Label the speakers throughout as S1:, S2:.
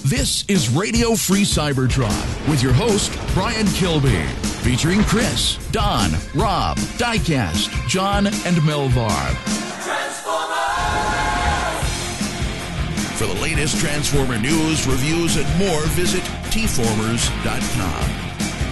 S1: This is Radio Free Cybertron with your host, Brian Kilby, featuring Chris, Don, Rob, Diecast, John, and Melvar. For the latest Transformer news, reviews, and more, visit tformers.com.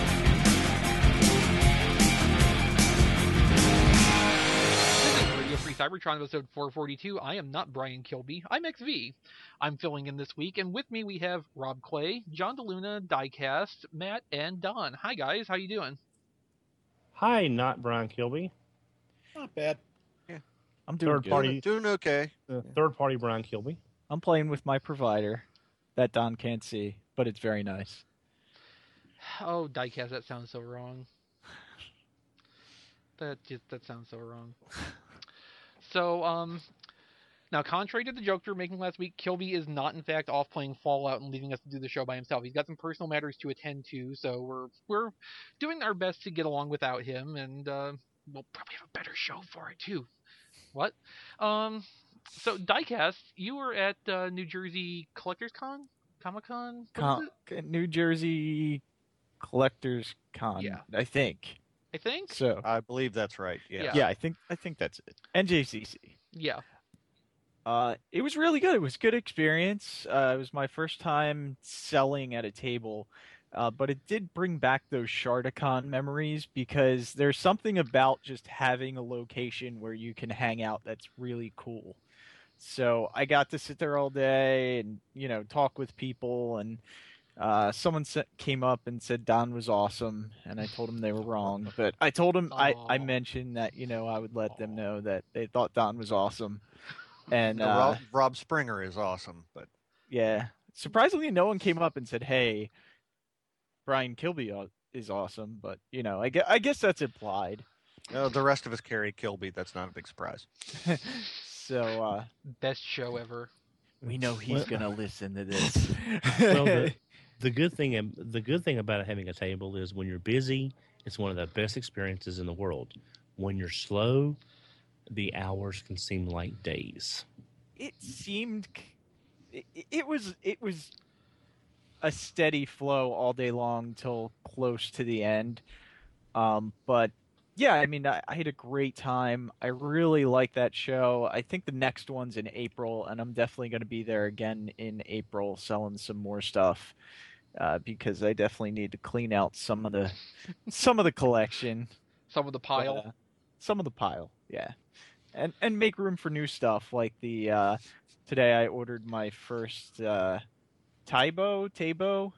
S2: Cybertron episode 442. I am not Brian Kilby. I'm XV. I'm filling in this week, and with me we have Rob Clay, John DeLuna, Diecast, Matt, and Don. Hi guys, how you doing?
S3: Hi, not Brian Kilby.
S4: Not bad.
S5: Yeah, I'm doing
S4: doing okay.
S3: Third party Brian Kilby.
S5: I'm playing with my provider that Don can't see, but it's very nice.
S2: Oh, Diecast, that sounds so wrong. That sounds so wrong. So, now, contrary to the joke we were making last week, Kilby is not, in fact, off playing Fallout and leaving us to do the show by himself. He's got some personal matters to attend to, so we're doing our best to get along without him, and we'll probably have a better show for it, too. What? So, Diecast, you were at New Jersey Collectors Con? Comic-Con?
S5: New Jersey Collectors Con,
S2: yeah.
S5: I think. So.
S4: I believe that's right. Yeah.
S5: Yeah, I think that's it. NJCC.
S2: Yeah.
S5: It was really good. It was a good experience. It was my first time selling at a table, but it did bring back those Shardacon memories because there's something about just having a location where you can hang out that's really cool. So I got to sit there all day and, talk with people, and someone came up and said Don was awesome, and I told them they were wrong. But I told them, I mentioned that, I would let them know that they thought Don was awesome. And
S4: Rob Springer is awesome. But
S5: yeah, surprisingly, no one came up and said, hey, Brian Kilby is awesome. But, I guess that's implied.
S4: The rest of us carry Kilby. That's not a big surprise.
S5: So
S2: best show ever.
S5: We know he's going to listen to this.
S3: Well, the good thing about having a table is when you're busy, it's one of the best experiences in the world. When you're slow, the hours can seem like days.
S5: It was a steady flow all day long till close to the end. But yeah, I had a great time. I really like that show. I think the next one's in April, and I'm definitely going to be there again in April selling some more stuff. Because I definitely need to clean out some of the collection,
S2: some of the pile,
S5: yeah, and make room for new stuff. Like today I ordered my first Taobao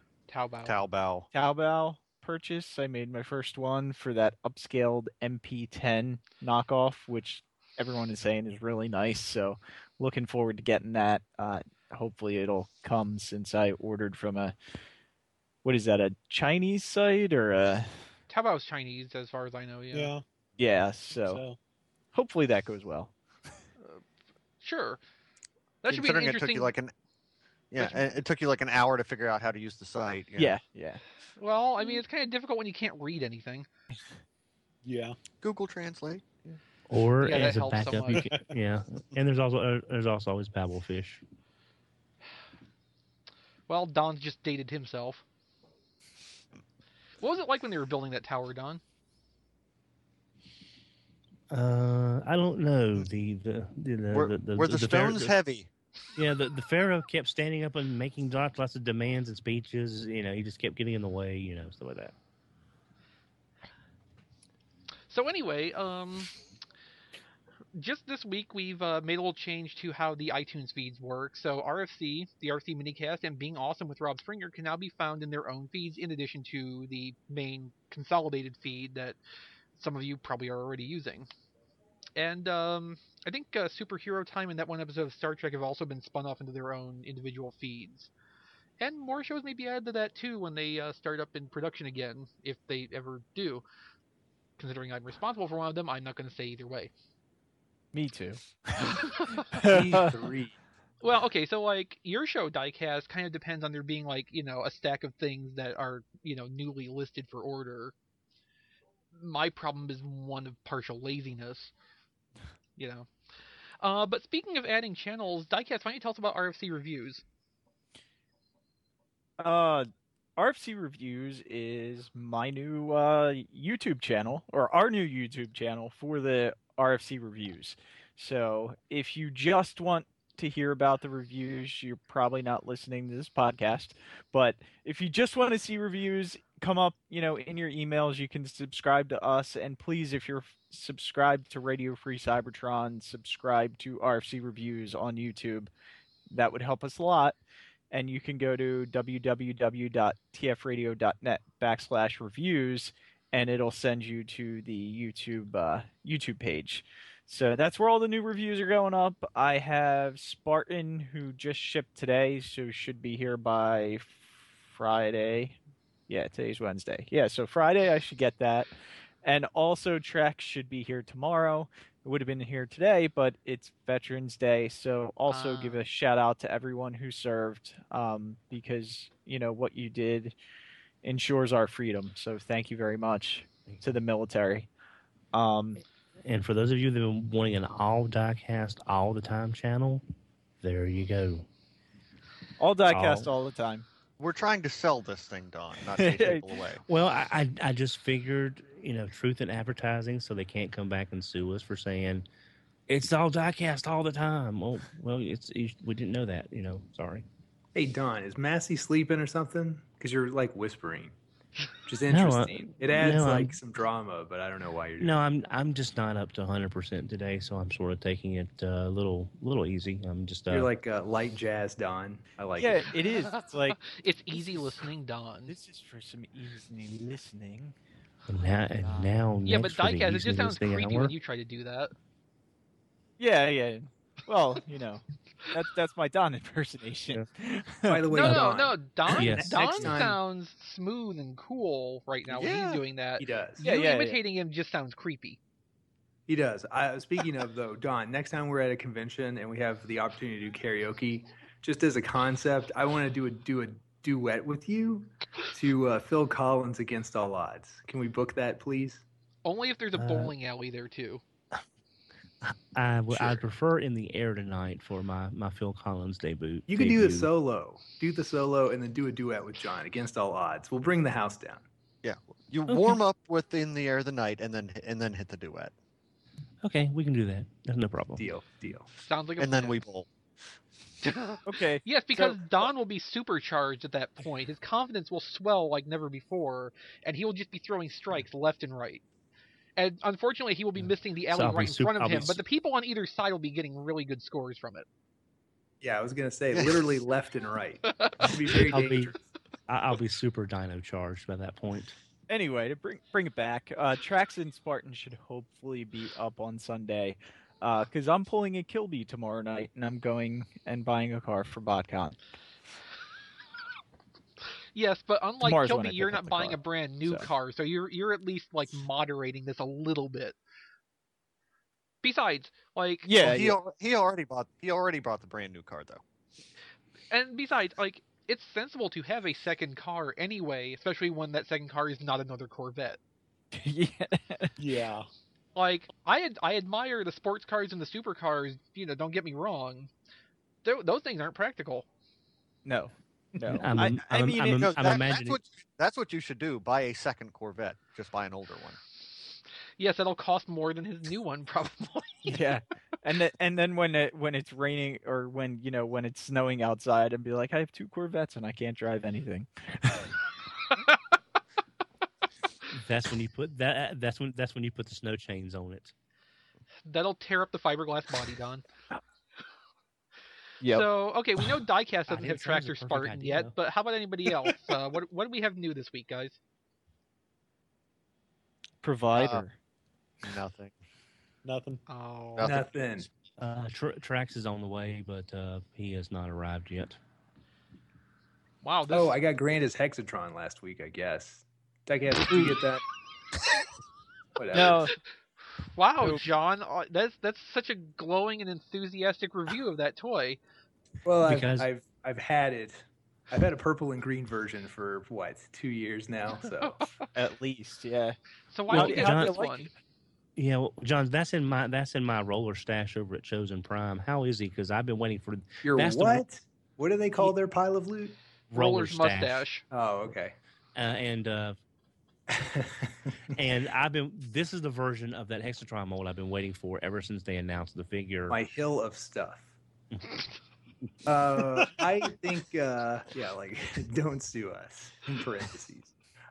S5: purchase. I made my first one for that upscaled MP10 knockoff, which everyone is saying is really nice. So looking forward to getting that. Hopefully it'll come since I ordered from a Chinese site or a...
S2: Taobao's Chinese, as far as I know, yeah.
S5: Yeah, so hopefully that goes well.
S2: Sure. That should be interesting...
S4: It took you like an hour to figure out how to use the site.
S5: Yeah.
S2: Well, it's kind of difficult when you can't read anything.
S4: Yeah. Google Translate.
S3: Yeah. Or as a backup,
S2: so
S3: and there's also always Babelfish.
S2: Well, Don's just dated himself. What was it like when they were building that tower, Don?
S3: I don't know.
S4: Were the stones heavy?
S3: Yeah, the Pharaoh kept standing up and making lots of demands and speeches. He just kept getting in the way. Stuff like that.
S2: So anyway, just this week we've made a little change to how the iTunes feeds work. So RFC, the RFC minicast, and Being Awesome with Rob Springer can now be found in their own feeds in addition to the main consolidated feed that some of you probably are already using. And I think Superhero Time and that one episode of Star Trek have also been spun off into their own individual feeds. And more shows may be added to that too when they start up in production again, if they ever do. Considering I'm responsible for one of them, I'm not going to say either way.
S5: Me too.
S2: Well, okay, so like your show, Diecast, kind of depends on there being like, a stack of things that are, newly listed for order. My problem is one of partial laziness, But speaking of adding channels, Diecast, why don't you tell us about RFC reviews?
S5: RFC Reviews is my new YouTube channel, or our new YouTube channel for the RFC Reviews. So if you just want to hear about the reviews, you're probably not listening to this podcast. But if you just want to see reviews come up, in your emails, you can subscribe to us. And please, if you're subscribed to Radio Free Cybertron, subscribe to RFC Reviews on YouTube. That would help us a lot. And you can go to www.tfradio.net/reviews, and it'll send you to the YouTube page. So that's where all the new reviews are going up. I have Spartan, who just shipped today, so should be here by Friday. Yeah, today's Wednesday. Yeah, so Friday I should get that. And also Trex should be here tomorrow. It would have been here today, but it's Veterans Day, so also give a shout out to everyone who served, because what you did ensures our freedom. So thank you very much to the military.
S3: And for those of you that are wanting an all diecast all the time channel, there you go.
S5: All diecast all the time.
S4: We're trying to sell this thing, Don, not take people away.
S3: Well, I just figured, truth in advertising, so they can't come back and sue us for saying it's all diecast all the time. Well, we didn't know that, Sorry.
S6: Hey, Don, is Massey sleeping or something? Because you're like whispering, which is interesting. It adds some drama, but I don't know why you're doing it.
S3: I'm just not up to 100% today, so I'm sort of taking it a little easy. I'm just
S6: you're like light jazz Don. I like it.
S5: Yeah, it is. It's like
S2: it's easy listening, Don.
S5: This is for some easy listening.
S3: And now
S2: yeah, but
S3: next for the
S2: diecast, it
S3: easy
S2: just sounds
S3: listening
S2: creepy
S3: hour.
S2: when you try to do that.
S5: Yeah. Well, that's my Don impersonation.
S6: By the way,
S2: No. Don
S3: Yes.
S2: Don sounds smooth and cool right now when he's doing that.
S6: He does.
S2: Imitating him just sounds creepy.
S6: He does. Speaking of, though, Don, next time we're at a convention and we have the opportunity to do karaoke, just as a concept, I want to do a duet with you to Phil Collins Against All Odds. Can we book that, please?
S2: Only if there's a bowling alley there, too.
S3: I'd prefer In the Air Tonight for my Phil Collins debut.
S6: You can do the solo. Do the solo and then do a duet with John Against All Odds. We'll bring the house down.
S4: Yeah. You warm up with In the Air the Night and then hit the duet.
S3: Okay, we can do that. That's no problem.
S6: Deal.
S2: Sounds like a
S4: And
S2: plan.
S4: then we bowl.
S5: Okay.
S2: Yes, because Don will be supercharged at that point. His confidence will swell like never before, and he will just be throwing strikes left and right. And unfortunately, he will be missing the alley right in front of him, but the people on either side will be getting really good scores from it.
S6: Yeah, I was going to say, literally left and right. It'll be very dangerous.
S3: I'll be super dino charged by that point.
S5: Anyway, to bring it back, Trax and Spartan should hopefully be up on Sunday, because I'm pulling a Kilby tomorrow night, and I'm going and buying a car for BotCon.
S2: Yes, but unlike
S5: Tomorrow's when
S2: Kilby,
S5: I
S2: you're
S5: pick up
S2: not
S5: the
S2: buying
S5: car,
S2: a brand new car, so you're at least like moderating this a little bit. Besides, like
S4: He already bought the brand new car though.
S2: And besides, like it's sensible to have a second car anyway, especially when that second car is not another Corvette.
S5: Yeah.
S2: Like I admire the sports cars and the supercars. Don't get me wrong. Those things aren't practical.
S5: No.
S3: I'm imagining
S4: That's what you should do. Buy a second Corvette. Just buy an older one.
S2: Yes, that'll cost more than his new one probably.
S5: Yeah, and then when it's raining or when it's snowing outside, and be like, I have 2 Corvettes and I can't drive anything.
S3: That's when you put that. That's when you put the snow chains on it.
S2: That'll tear up the fiberglass body, Don.
S5: Yeah.
S2: So, okay, we know Diecast doesn't have
S3: Sounds
S2: Tractor
S3: a perfect
S2: Spartan
S3: idea.
S2: yet, but how about anybody else? What do we have new this week, guys?
S5: Provider.
S4: Nothing.
S5: Nothing.
S2: Oh,
S6: Nothing.
S3: Trax is on the way, but he has not arrived yet.
S2: wow. This,
S6: Oh, I got Grandis Hexatron last week, I guess. Did you get that? Whatever.
S5: No.
S2: wow,
S5: Nope.
S2: John, that's such a glowing and enthusiastic review of that toy.
S6: Well,
S3: Because-
S6: I've had it. I've had a purple and green version for 2 years now. So
S5: At least, yeah.
S2: So why
S3: Well,
S2: don't you
S3: John-
S2: have this
S5: like
S2: one?
S3: Yeah, well, John, that's in my roller stash over at Chosen Prime. How is he? Because I've been waiting for.
S6: you're
S3: That's the-
S6: what? What do they call their pile of loot?
S3: roller
S2: Roller's
S3: stash.
S2: mustache.
S6: Oh, okay.
S3: And this is the version of that Hexatron mold I've been waiting for ever since they announced the figure.
S6: My hill of stuff. I think, like, don't sue us, in parentheses.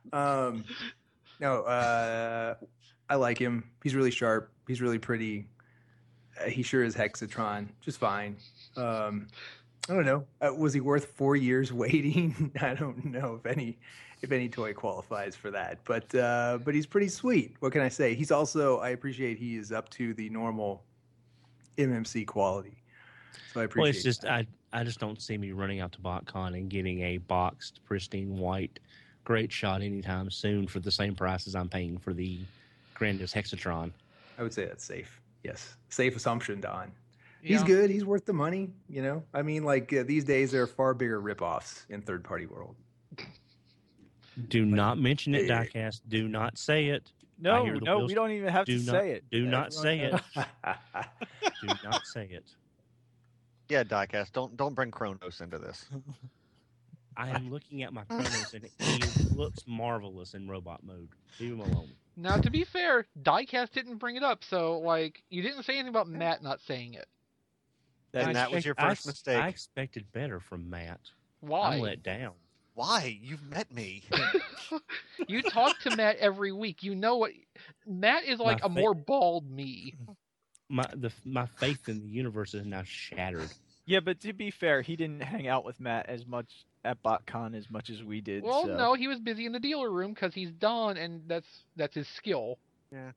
S6: No, I like him. He's really sharp. He's really pretty. He sure is Hexatron, just fine. I don't know. Was he worth 4 years waiting? I don't know if any toy qualifies for that, but he's pretty sweet. What can I say? He's also, I appreciate he is up to the normal MMC quality. So I appreciate.
S3: Well, it's just
S6: that.
S3: I just don't see me running out to BotCon and getting a boxed, pristine white Great Shot anytime soon for the same price as I'm paying for the Grandest Hexatron.
S6: I would say that's safe. Yes, safe assumption, Don.
S2: Yeah.
S6: He's good. He's worth the money. You know, I mean, like these days there are far bigger ripoffs in third-party world.
S3: Do not mention it, Diecast. Do not say it.
S5: No,
S3: hear the
S5: no,
S3: wheels-
S5: we don't even have to say it.
S3: Do not say it.
S6: I
S3: Do not say it.
S4: Yeah, Diecast, don't bring Kronos into this.
S3: I am looking at my Kronos and he looks marvelous in robot mode. Leave him alone.
S2: Now, to be fair, Diecast didn't bring it up, so like you didn't say anything about Matt not saying it.
S4: And that was your first mistake.
S3: I expected better from Matt.
S2: Why?
S3: I'm let down.
S4: Why? You've met me.
S2: You talk to Matt every week. You know what? Matt is like a more bald me.
S3: My faith in the universe is now shattered.
S5: Yeah, but to be fair, he didn't hang out with Matt as much at BotCon as much as we did.
S2: Well,
S5: so.
S2: no, he was busy in the dealer room because he's Don, and that's his skill.
S4: Yeah.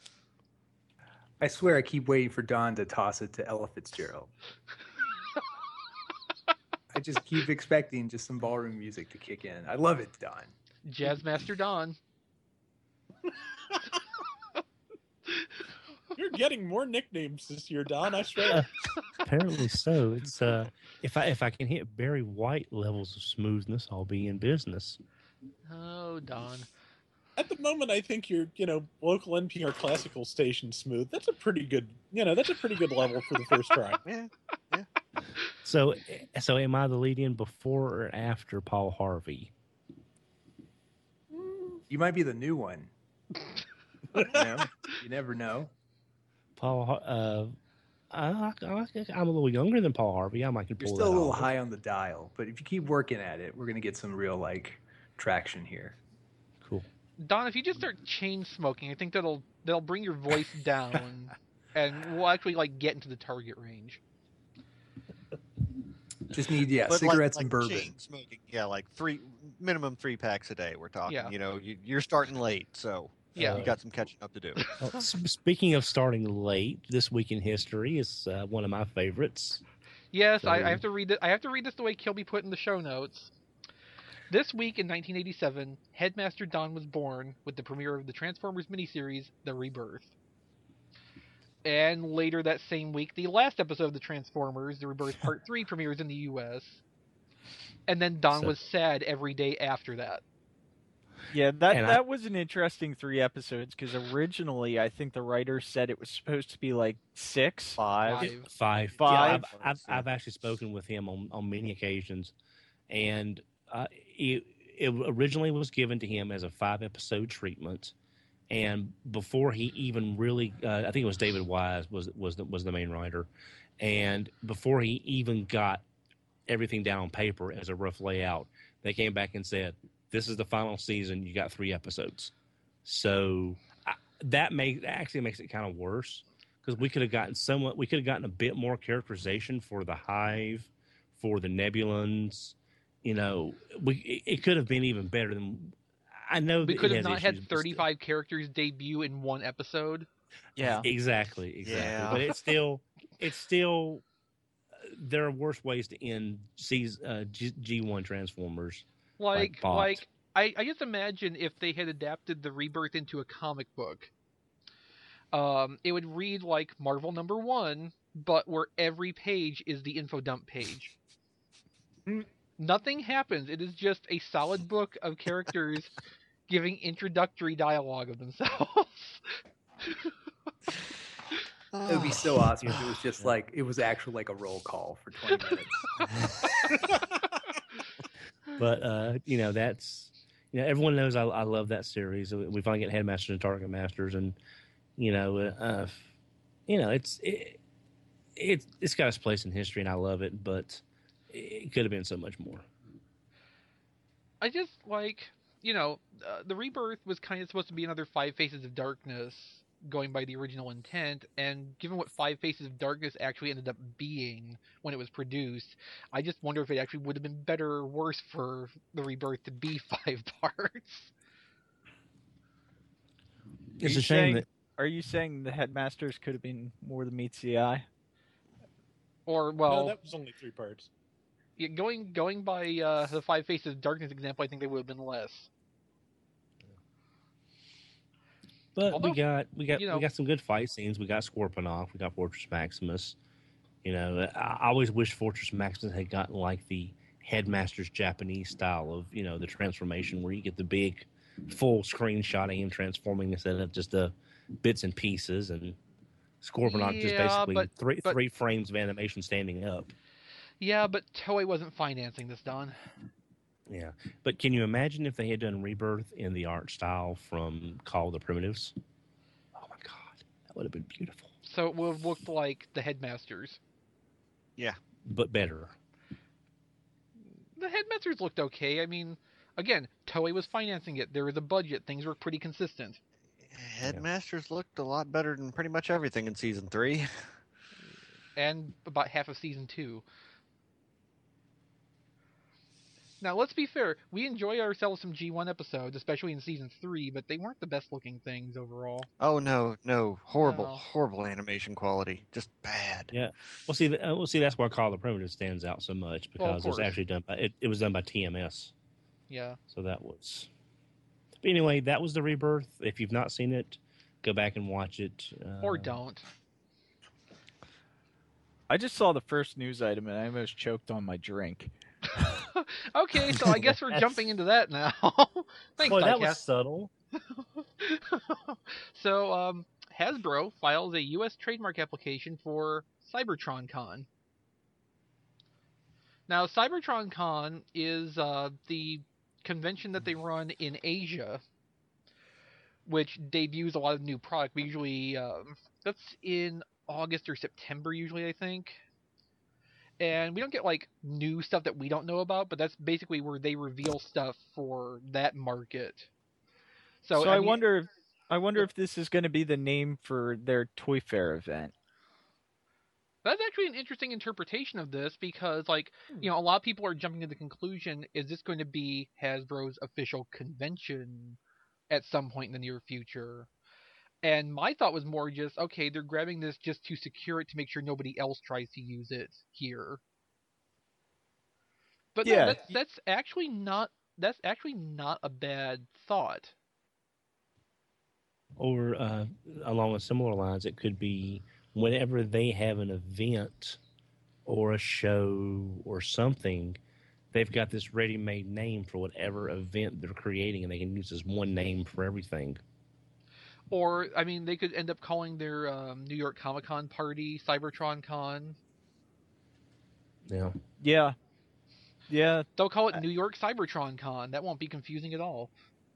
S6: I swear I keep waiting for Don to toss it to Ella Fitzgerald. I just keep expecting just some ballroom music to kick in. I love it, Don.
S2: Jazzmaster Don.
S7: You're getting more nicknames this year, Don. I swear.
S3: Apparently so. It's if I can hit Barry White levels of smoothness, I'll be in business.
S2: Oh, Don.
S7: At the moment, I think your local NPR classical station smooth. That's a pretty good level for the first try.
S4: Yeah.
S3: So am I the lead-in before or after Paul Harvey?
S6: You might be the new one. You never know.
S3: I'm a little younger than Paul Harvey. I might can
S6: You're
S3: pull
S6: still a
S3: that
S6: little
S3: off.
S6: high on the dial, but if you keep working at it, we're gonna get some real traction here.
S3: Cool.
S2: Don, if you just start chain smoking, I think that'll bring your voice down, and we'll actually get into the target range.
S6: Just need
S4: But
S6: cigarettes
S4: like
S6: and bourbon.
S4: chain smoking. Yeah, like minimum 3 packs a day. We're talking.
S2: Yeah.
S4: You're starting late, so
S2: Yeah.
S4: you got some catching up to do.
S3: Well, speaking of starting late, This Week in History is one of my favorites.
S2: Yes,
S3: So-
S2: I have to read it. I have to read this the way Kilby put in the show notes. This week in 1987, Headmaster Don was born with the premiere of the Transformers miniseries, The Rebirth. And later that same week, the last episode of the Transformers, The Rebirth Part 3, premieres in the U.S. And then Don
S3: So-
S2: was sad every day after that.
S5: Yeah,
S3: And
S5: that was an interesting 3 episodes because originally I think the writer said it was supposed to be 6.
S2: Five.
S3: Five.
S5: Five.
S3: Yeah, I've actually spoken with him on many occasions, and it originally was given to him as a 5-episode treatment, and before he even really, I think it was David Wise was the main writer, and before he even got everything down on paper as a rough layout, they came back and said, "This is the final season. You got 3 episodes." So that actually makes it kind of worse because we could have gotten a bit more characterization for the Hive, for the Nebulans. It could have been even better than. I know
S2: We
S3: that
S2: could
S3: it
S2: have
S3: has
S2: not had
S3: issues, but still.
S2: 35 characters debut in one episode.
S5: Yeah.
S3: Exactly.
S4: Yeah.
S3: But it's still. There are worse ways to end G1 Transformers.
S2: I
S3: Bot.
S2: just imagine if they had adapted the Rebirth into a comic book. It would read like Marvel #1, but where every page is the info dump page. Nothing happens. It is just a solid book of characters giving introductory dialogue of themselves.
S6: It would be so awesome if it was just it was actually a roll call for 20 minutes.
S3: But that's everyone knows I love that series. We finally get Headmasters and Target Masters, and it's got its place in history, and I love it. But it could have been so much more.
S2: I just like, the Rebirth was kind of supposed to be another Five Faces of Darkness, going by the original intent, and given what Five Faces of Darkness actually ended up being when it was produced, I just wonder if it actually would have been better or worse for the Rebirth to be 5 parts.
S3: It's a shame that.
S5: Are you saying the Headmasters could have been more than meets the eye?
S2: Or,
S7: No, that was only 3 parts.
S2: Yeah, going by the Five Faces of Darkness example, I think they would have been less.
S3: But we got some good fight scenes. We got Scorponok. We got Fortress Maximus. I always wish Fortress Maximus had gotten like the Headmaster's Japanese style of the transformation, where you get the big full screen shot of him transforming instead of just bits and pieces. And Scorponok just basically three frames of animation standing up.
S2: Yeah, but Toei wasn't financing this, Don.
S3: Yeah, but can you imagine if they had done Rebirth in the art style from Call of the Primitives? Oh my God, that would have been beautiful.
S2: So it would have looked like the Headmasters.
S4: Yeah.
S3: But better.
S2: The Headmasters looked okay. I mean, again, Toei was financing it. There was a budget. Things were pretty consistent.
S4: Headmasters looked a lot better than pretty much everything in Season 3.
S2: And about half of Season 2. Now, let's be fair. We enjoy ourselves some G1 episodes, especially in Season 3, but they weren't the best-looking things overall.
S4: Oh, no. Horrible animation quality. Just bad.
S3: Yeah. Well, see, that's why Call of the Primitive stands out so much, because it was actually done by it was done by TMS.
S2: Yeah.
S3: So that was. But anyway, that was the Rebirth. If you've not seen it, go back and watch it.
S2: Or don't.
S5: I just saw the first news item and I almost choked on my drink.
S2: Okay, so I guess we're jumping into that now. Thanks,
S3: Boy, that
S2: Diecast.
S3: was subtle.
S2: So, Hasbro files a U.S. trademark application for Cybertron Con. Now, Cybertron Con is the convention that they run in Asia, which debuts a lot of new product. We usually, that's in August or September usually, I think. And we don't get like new stuff that we don't know about, but that's basically where they reveal stuff for that market. So
S5: I wonder if this is going to be the name for their Toy Fair event.
S2: That's actually an interesting interpretation of this, because a lot of people are jumping to the conclusion, is this going to be Hasbro's official convention at some point in the near future? And my thought was more just, okay, they're grabbing this just to secure it to make sure nobody else tries to use it here. But yeah, no, that's actually not a bad thought.
S3: Or along with similar lines, it could be whenever they have an event or a show or something, they've got this ready-made name for whatever event they're creating, and they can use this one name for everything.
S2: Or, I mean, they could end up calling their New York Comic-Con party Cybertron Con.
S3: Yeah.
S5: Yeah.
S2: They'll call it New York Cybertron Con. That won't be confusing at all.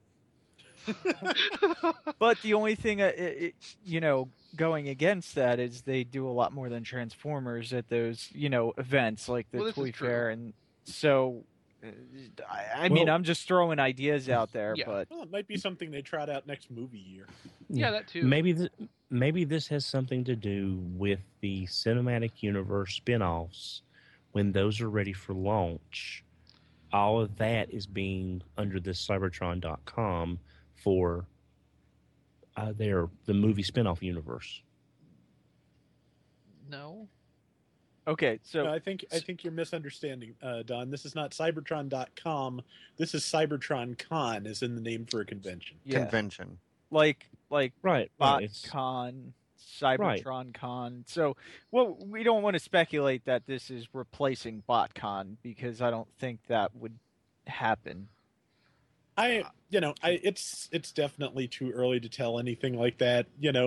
S5: But the only thing, going against that is they do a lot more than Transformers at those, events like the Toy Fair. And so... I mean, I'm just throwing ideas out there, but
S7: it might be something they trot out next movie year.
S2: Yeah, that too.
S3: Maybe this has something to do with the cinematic universe spinoffs. When those are ready for launch, all of that is being under this Cybertron.com for the movie spinoff universe.
S2: No.
S5: Okay, so
S7: no, I think you're misunderstanding, Don. This is not Cybertron.com. This is Cybertron Con, is in the name for a convention.
S5: Yeah.
S4: Convention.
S5: Like
S3: right,
S5: BotCon, Cybertron Con. So, we don't want to speculate that this is replacing BotCon, because I don't think that would happen.
S7: It's definitely too early to tell anything like that.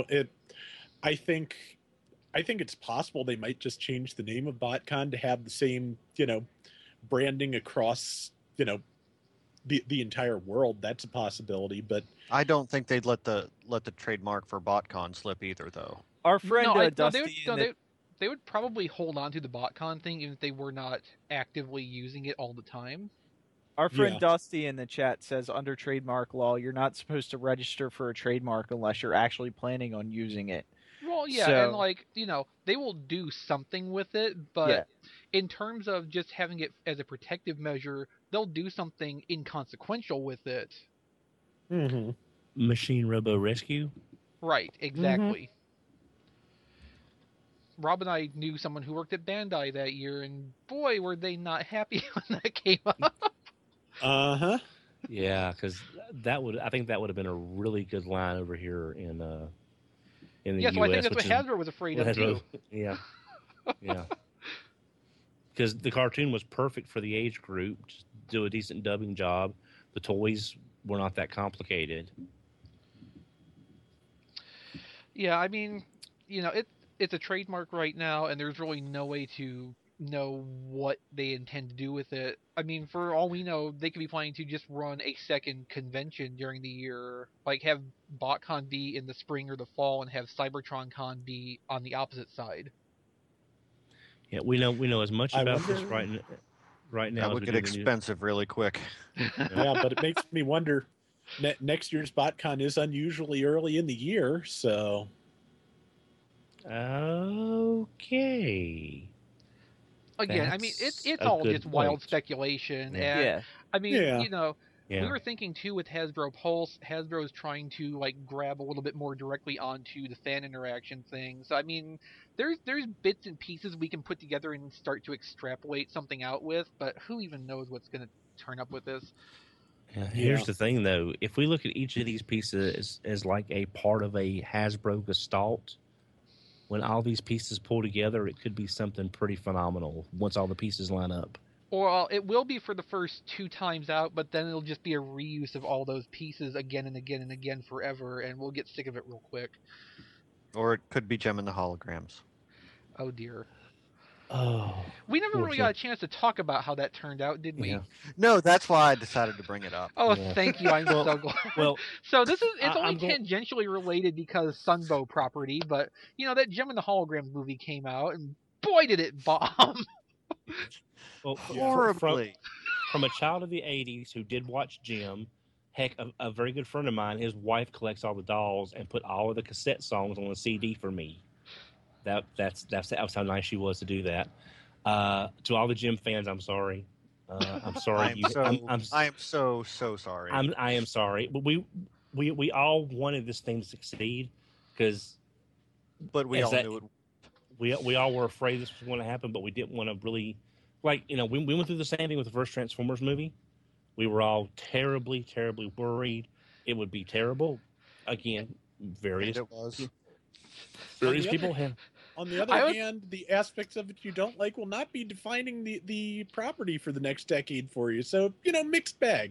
S7: I think it's possible they might just change the name of BotCon to have the same, branding across the entire world, that's a possibility. But
S4: I don't think they'd let the trademark for BotCon slip either, though.
S5: Our friend
S2: no,
S5: Dusty.
S2: they would probably hold on to the BotCon thing even if they were not actively using it all the time.
S5: Our friend
S7: Yeah.
S5: Dusty in the chat says under trademark law, you're not supposed to register for a trademark unless you're actually planning on using it.
S2: Well, yeah,
S5: So-
S2: and they will do something with it, but in terms of just having it as a protective measure, they'll do something inconsequential with it.
S7: mm-hmm.
S3: Machine Robo Rescue.
S2: Right, exactly. Rob and I knew someone who worked at Bandai that year, and boy, were they not happy when that came up.
S3: Yeah, because I think that would have been a really good line over here in the
S2: Yeah, so
S3: U.S.
S2: I think that's what
S3: which is-
S2: Hasbro was afraid of too.
S3: Yeah, yeah. Because the cartoon was perfect for the age group. Just do a decent dubbing job. The toys were not that complicated.
S2: Yeah, I mean, it's a trademark right now, and there's really no way to know what they intend to do with it. I mean, for all we know, they could be planning to just run a second convention during the year, like have BotCon be in the spring or the fall, and have CybertronCon be on the opposite side.
S3: Yeah, we know as much
S7: I
S3: about this
S7: wonder-
S3: right now.
S4: That
S3: as
S4: would
S3: we
S4: get
S3: do the new-
S4: expensive really quick.
S7: Yeah, but it makes me wonder. Next year's BotCon is unusually early in the year, so
S3: Okay.
S2: Again, I mean,
S3: That's
S2: it's
S3: a
S2: all
S3: good
S2: just wild
S3: point.
S2: speculation,
S3: Yeah.
S2: and
S5: Yeah.
S2: I mean,
S7: Yeah.
S3: Yeah.
S2: we were thinking too with Hasbro Pulse. Hasbro's trying to grab a little bit more directly onto the fan interaction thing. So I mean, there's bits and pieces we can put together and start to extrapolate something out with, but who even knows what's going to turn up with this?
S3: Yeah, here's
S7: Yeah.
S3: the thing, though. If we look at each of these pieces as like a part of a Hasbro gestalt, when all these pieces pull together, it could be something pretty phenomenal once all the pieces line up.
S2: Or it will be for the first 2 times out, but then it'll just be a reuse of all those pieces again and again and again forever, and we'll get sick of it real quick.
S4: Or it could be Gem and the Holograms.
S2: Oh dear.
S3: Oh,
S2: We never
S3: poor
S2: really
S3: thing.
S2: got a chance to talk about how that turned out, did we?
S3: Yeah.
S4: No, that's why I decided to bring it up.
S2: Oh,
S3: Yeah.
S2: thank you. I'm so glad.
S3: Well,
S2: So it's only
S3: I'm go-
S2: tangentially related because Sunbow property, but that Gem and the Holograms movie came out, and boy did it bomb.
S3: well,
S4: Horribly.
S3: from a child of the '80s who did watch Jim. Heck, a very good friend of mine, his wife collects all the dolls and put all of the cassette songs on a CD for me. That's how nice she was to do that. To all the Jim fans, I'm sorry. I'm sorry.
S4: I am so sorry.
S3: I am sorry. But we all wanted this thing to succeed because
S4: but we
S3: is
S4: all
S3: that-
S4: knew it.
S3: we all were afraid this was going to happen, but we didn't want to really we went through the same thing with the first Transformers movie. We were all terribly, terribly worried it would be terrible. Again, various
S4: And it was.
S3: people have.
S7: on the other hand, the aspects of it you don't like will not be defining the property for the next decade for you. So, mixed bag.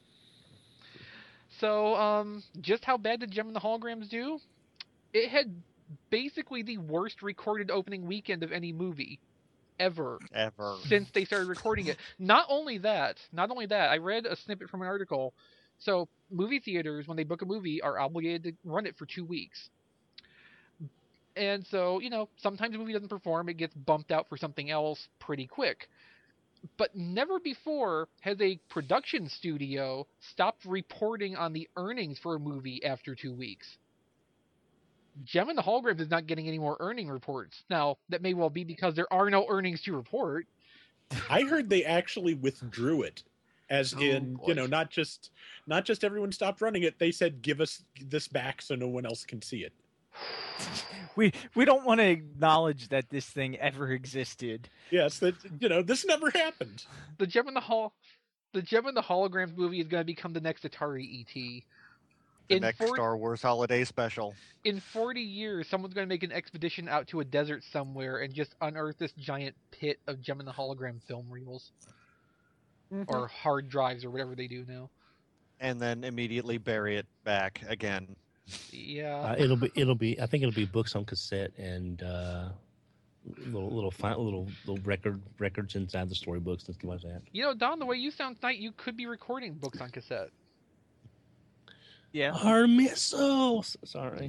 S2: So, just how bad did Gem and the Holograms do? It had basically the worst recorded opening weekend of any movie ever since they started recording it. Not only that, I read a snippet from an article. So, movie theaters, when they book a movie, are obligated to run it for 2 weeks. And so, sometimes a movie doesn't perform, it gets bumped out for something else pretty quick. But never before has a production studio stopped reporting on the earnings for a movie after 2 weeks. Gem and the Holograms is not getting any more earning reports. Now, that may well be because there are no earnings to report.
S7: I heard they actually withdrew it, as in,
S4: boy.
S7: not just everyone stopped running it. They said, "Give us this back so no one else can see it."
S5: We don't want to acknowledge that this thing ever existed.
S7: Yes, that this never happened.
S2: The Gem and the Holograms movie is going to become the next Atari ET.
S4: The next Star Wars holiday special.
S2: In 40 years, someone's going to make an expedition out to a desert somewhere and just unearth this giant pit of Gem and the Hologram film reels. Or hard drives or whatever they do now.
S4: And then immediately bury it back again.
S2: Yeah.
S3: It'll be. I think it'll be books on cassette and little records inside the storybooks and stuff like that.
S2: You know, Don, the way you sound tonight, you could be recording books on cassette.
S5: Yeah.
S3: Our missiles. Sorry.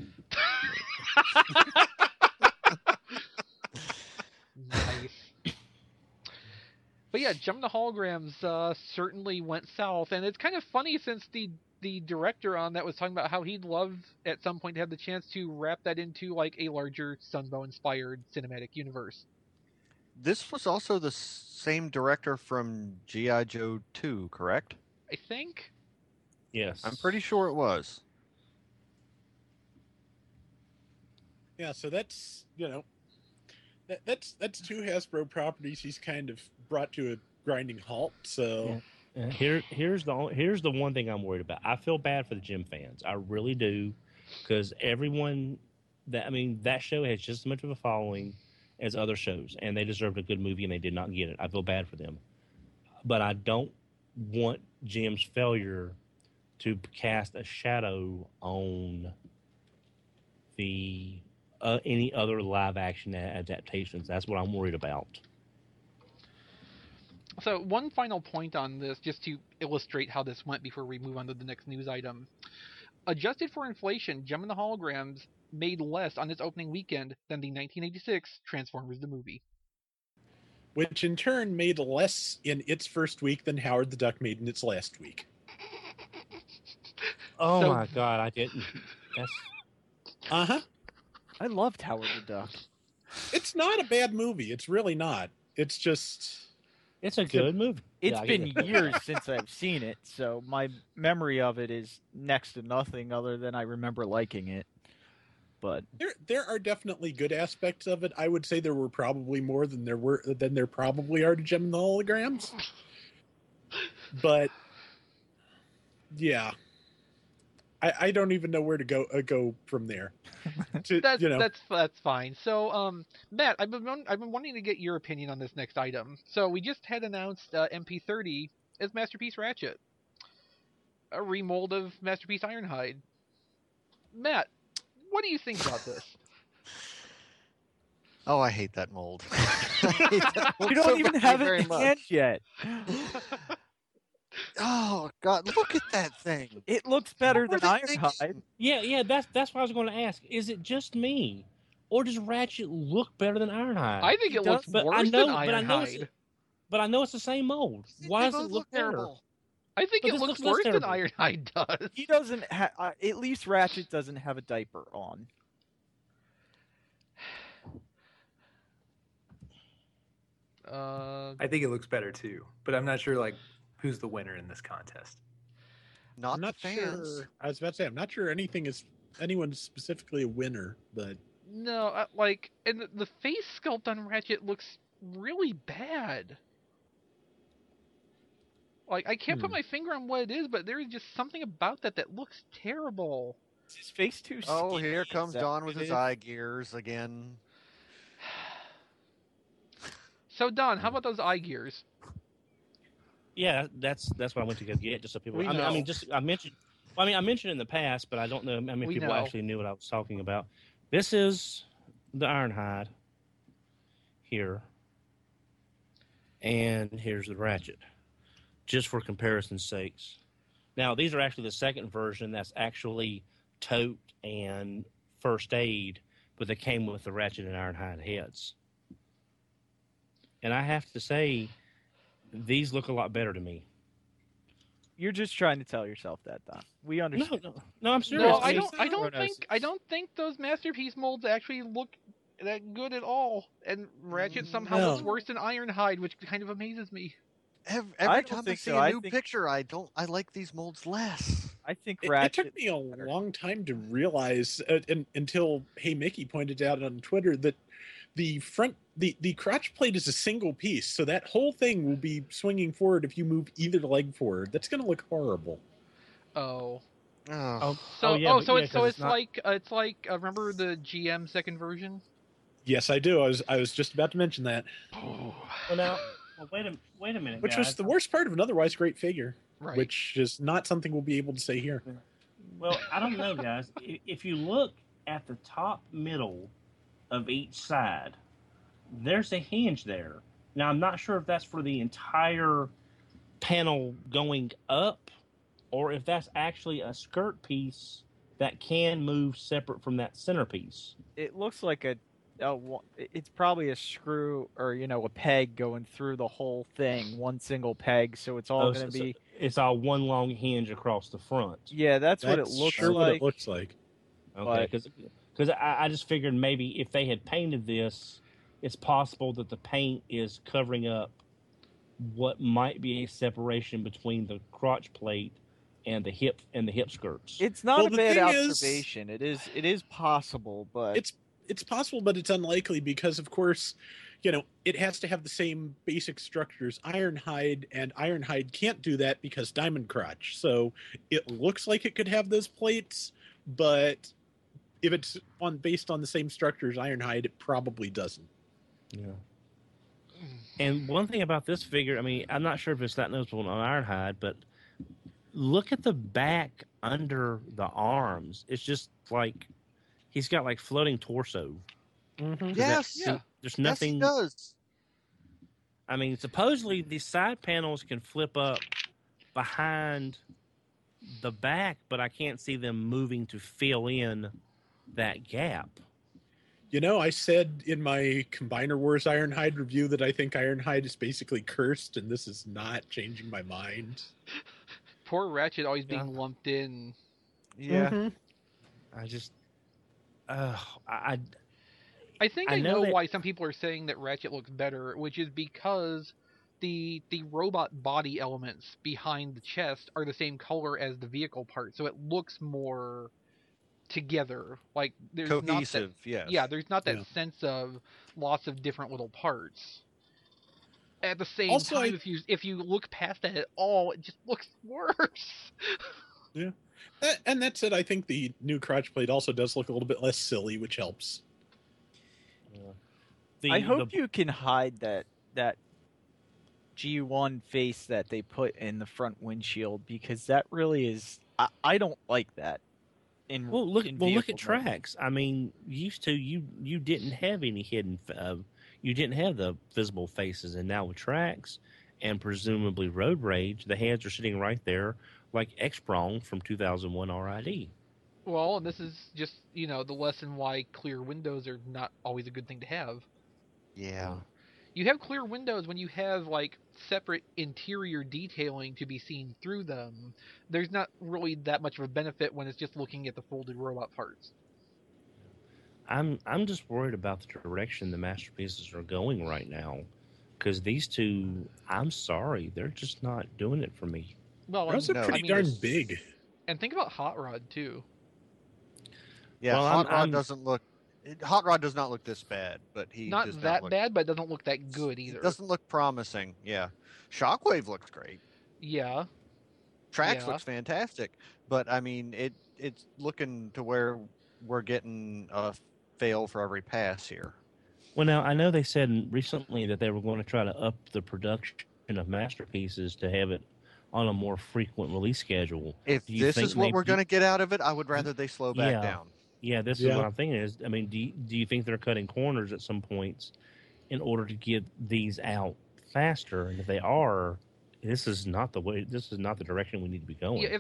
S2: Nice. But yeah, Gem the Holograms certainly went south, and it's kind of funny since the director on that was talking about how he'd love at some point to have the chance to wrap that into like a larger Sunbow-inspired cinematic universe.
S4: This was also the same director from G.I. Joe 2, correct?
S2: I think.
S3: Yes.
S4: I'm pretty sure it was.
S7: Yeah, so that's that's two Hasbro properties he's kind of brought to a grinding halt. So
S3: here's the one thing I'm worried about. I feel bad for the Gem fans. I really do, because that show has just as much of a following as other shows, and they deserved a good movie, and they did not get it. I feel bad for them, but I don't want Gem's failure to cast a shadow on the any other live action adaptations. That's what I'm worried about.
S2: So one final point on this, just to illustrate how this went before we move on to the next news item. Adjusted for inflation, Gem and the Holograms made less on its opening weekend than the 1986 Transformers the movie.
S7: Which in turn made less in its first week than Howard the Duck made in its last week.
S3: Oh
S2: So-
S3: my God, I didn't. That's
S7: Uh-huh.
S5: I loved Howard the Duck.
S7: It's not a bad movie. It's really not. It's just...
S3: it's a good movie.
S5: It's
S3: Yeah, I
S5: been
S3: get it.
S5: years since I've seen it, so my memory of it is next to nothing other than I remember liking it. But
S7: There are definitely good aspects of it. I would say there were probably more than there probably are to Gem and the Holograms. But yeah, I don't even know where to go from there.
S2: That's fine. So, Matt, I've been wanting to get your opinion on this next item. So we just had announced MP30 as Masterpiece Ratchet, a remold of Masterpiece Ironhide. Matt, what do you think about this?
S4: Oh, I hate that mold. I hate that mold
S5: you don't
S4: so
S5: even
S4: very,
S5: have
S4: very
S5: it in
S4: much.
S5: hand yet.
S4: Oh God, look at that thing.
S5: It looks better than
S4: What were they
S5: Ironhide.
S4: thinking?
S3: Yeah, that's what I was going to ask. Is it just me, or does Ratchet look better than Ironhide?
S2: I think it looks
S3: But
S2: worse
S3: I know,
S2: than
S3: but I know, it's,
S2: Ironhide.
S3: but I know it's the same mold. Why
S4: They
S3: does it
S4: both
S3: look better?
S4: terrible.
S2: I think
S3: But
S2: it
S3: this
S2: looks
S3: looks less
S2: worse than
S3: terrible.
S2: Ironhide does.
S5: He doesn't have. At least Ratchet doesn't have a diaper on.
S6: I think it looks better too, but I'm not sure like who's the winner in this contest.
S4: Not
S7: I'm not
S4: the fans.
S7: sure. I was about to say, I'm not sure anyone's specifically a winner, but
S2: No, and the face sculpt on Ratchet looks really bad. Like, I can't put my finger on what it is, but there is just something about that looks terrible.
S5: Is his face too
S4: Oh,
S5: skinny?
S4: here
S5: Is
S4: comes
S5: that
S4: Don
S5: what
S4: with
S5: it
S4: his
S5: is?
S4: eye gears again.
S2: So, Don, how about those eye gears?
S3: Yeah, that's what I went to go get. Just so people.
S2: We
S3: I
S2: know.
S3: mentioned it in the past, but I don't know how many
S2: We
S3: people
S2: know.
S3: actually knew what I was talking about. This is the Ironhide here, and here's the Ratchet, just for comparison's sakes. Now, these are actually the second version that's actually tote and first aid, but they came with the Ratchet and Ironhide heads. And I have to say, these look a lot better to me.
S5: You're just trying to tell yourself that, Don. We understand.
S3: No, I'm serious.
S2: No,
S3: I mean,
S2: I don't think those masterpiece molds actually look that good at all. And Ratchet somehow
S7: No.
S2: looks worse than Ironhide, which kind of amazes me.
S4: Every
S5: don't
S4: time I
S5: think
S4: see
S5: so.
S4: a
S5: I
S4: new
S5: think-
S4: picture, I like these molds less.
S5: I think
S7: it
S5: Ratchet.
S7: took me a long time to realize until Hey Mickey pointed out on Twitter that the crotch plate is a single piece, so that whole thing will be swinging forward if you move either leg forward. That's going to look horrible.
S2: Oh.
S4: Oh,
S2: So
S3: yeah, but
S2: it's
S3: 'cause not-
S2: like remember the GM second version?
S7: Yes, I do. I was just about to mention that,
S3: Well, now, wait a minute,
S7: which
S3: guys.
S7: was the worst part of an otherwise great figure,
S2: Right.
S7: which is not something we'll be able to say here.
S3: Well, I don't know, guys. If you look at the top middle of each side, there's a hinge there. Now, I'm not sure if that's for the entire panel going up or if that's actually a skirt piece that can move separate from that centerpiece.
S5: It looks like it's probably a screw or a peg going through the whole thing, one single peg. So it's all going to be.
S3: It's all one long hinge across the front.
S5: Yeah, that's what it looks
S7: sure
S5: like.
S7: what it looks like.
S3: Okay, because I just figured maybe if they had painted this, it's possible that the paint is covering up what might be a separation between the crotch plate and the hip skirts.
S5: It's not a bad
S7: thing
S5: observation. It is possible, but
S7: It's possible, but it's unlikely because, of course, it has to have the same basic structures. Ironhide, and Ironhide can't do that because diamond crotch. So it looks like it could have those plates, but if it's based on the same structure as Ironhide, it probably doesn't.
S3: Yeah. And one thing about this figure, I mean, I'm not sure if it's that noticeable on Ironhide, but look at the back under the arms. It's just like he's got like floating torso.
S4: Mm-hmm. Yes.
S3: There's nothing.
S4: Yes, he does.
S3: I mean, supposedly these side panels can flip up behind the back, but I can't see them moving to fill in that gap.
S7: I said in my Combiner Wars Ironhide review that I think Ironhide is basically cursed, and this is not changing my mind.
S2: Poor Ratchet always being lumped in.
S5: Yeah.
S7: Mm-hmm.
S3: I just,
S2: I think I know why some people are saying that Ratchet looks better, which is because the robot body elements behind the chest are the same color as the vehicle part, so it looks more together. Like there's
S4: cohesive.
S2: Yes. Yeah, there's not that sense of lots of different little parts. At the same time, if you look past that at all, it just looks worse.
S7: Yeah. And that's it. I think the new crotch plate also does look a little bit less silly, which helps.
S5: I hope you can hide that G1 face that they put in the front windshield, because that really is. I don't like that.
S3: Look at Tracks. I mean, used to you didn't have any hidden. You didn't have the visible faces, and now with Tracks and presumably Road Rage, the heads are sitting right there, like X-Prong from 2001 RID.
S2: Well, and this is just the lesson why clear windows are not always a good thing to have.
S4: Yeah.
S2: You have clear windows when you have like separate interior detailing to be seen through them. There's not really that much of a benefit when it's just looking at the folded robot parts.
S3: I'm just worried about the direction the masterpieces are going right now, because these two, I'm sorry, they're just not doing it for me.
S2: Well,
S7: those are pretty darn big.
S2: And think about Hot Rod too.
S4: Yeah, Hot Rod doesn't look. Hot Rod does not look this bad, but he
S2: not
S4: does
S2: that
S4: not
S2: bad, but it doesn't look that good either.
S4: It doesn't look promising. Yeah, Shockwave looks great.
S2: Yeah.
S4: Trax looks fantastic, but I mean, it's looking to where we're getting a fail for every pass here.
S3: Well, now I know they said recently that they were going to try to up the production of masterpieces to have it on a more frequent release schedule.
S4: If this is what we're going to get out of it, I would rather they slow back down.
S3: Yeah, this is what I'm thinking is, I mean, do you think they're cutting corners at some points in order to get these out faster? And if they are, this is not the way. This is not the direction we need to be going.
S2: Yeah,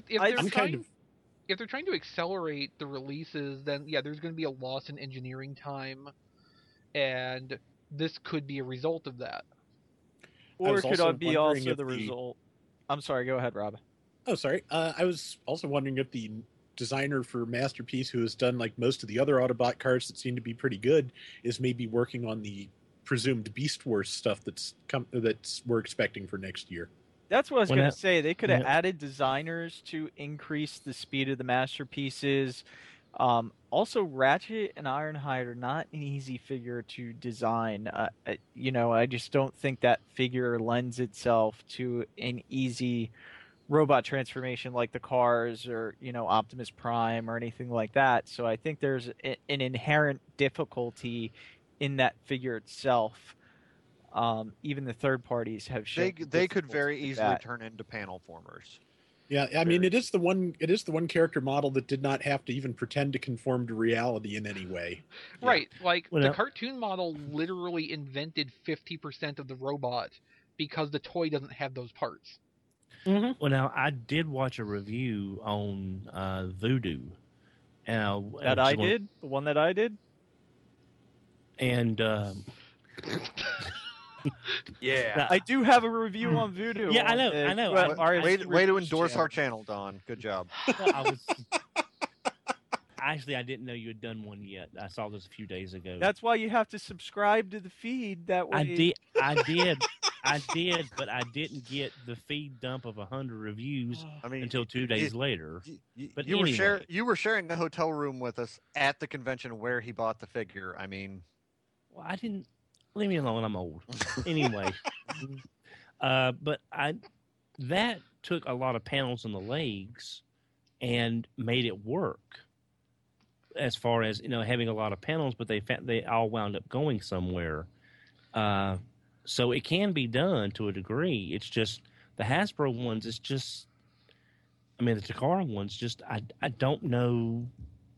S2: if they're trying to accelerate the releases, then there's going to be a loss in engineering time, and this could be a result of that.
S5: Or could it be also the result? I'm sorry. Go ahead, Rob.
S7: Oh, sorry. I was also wondering if the designer for Masterpiece, who has done like most of the other Autobot cars that seem to be pretty good, is maybe working on the presumed Beast Wars stuff that's we're expecting for next year.
S5: That's what I was going to say. They could have added designers to increase the speed of the masterpieces. Also, Ratchet and Ironhide are not an easy figure to design. I just don't think that figure lends itself to an easy robot transformation like the Cars or Optimus Prime or anything like that. So I think there's an inherent difficulty in that figure itself. Even the third parties have shown
S4: they could very easily turn into panel formers.
S7: Yeah, I mean, it is the one character model that did not have to even pretend to conform to reality in any way.
S2: Right, like
S3: Well,
S2: the
S3: now-
S2: cartoon model literally invented 50% of the robot because the toy doesn't have those parts.
S3: Well, now I did watch a review on Voodoo,
S5: That I did, the one that I did.
S3: and
S6: Yeah.
S5: I do have a review on Voodoo.
S3: Yeah, I
S5: on
S3: know,
S5: the
S3: I know.
S5: RSC
S4: Way to
S5: Reviews
S4: endorse
S5: channel.
S4: our channel, Don. Good job.
S3: no, I was actually I didn't know you had done one yet. I saw this a few days ago.
S5: That's why you have to subscribe to the feed. That way,
S3: I did, but I didn't get the feed dump of 100 reviews
S4: I mean,
S3: until 2 days later. But
S4: you
S3: anyway.
S4: you were sharing a hotel room with us at the convention where he bought the figure. I mean,
S3: Well, I didn't. Leave me alone. I'm old. Anyway, but that took a lot of panels on the legs and made it work. As far as having a lot of panels, but they all wound up going somewhere. So it can be done to a degree. It's just the Hasbro ones. It's just, I mean, the Takara ones. Just I don't know.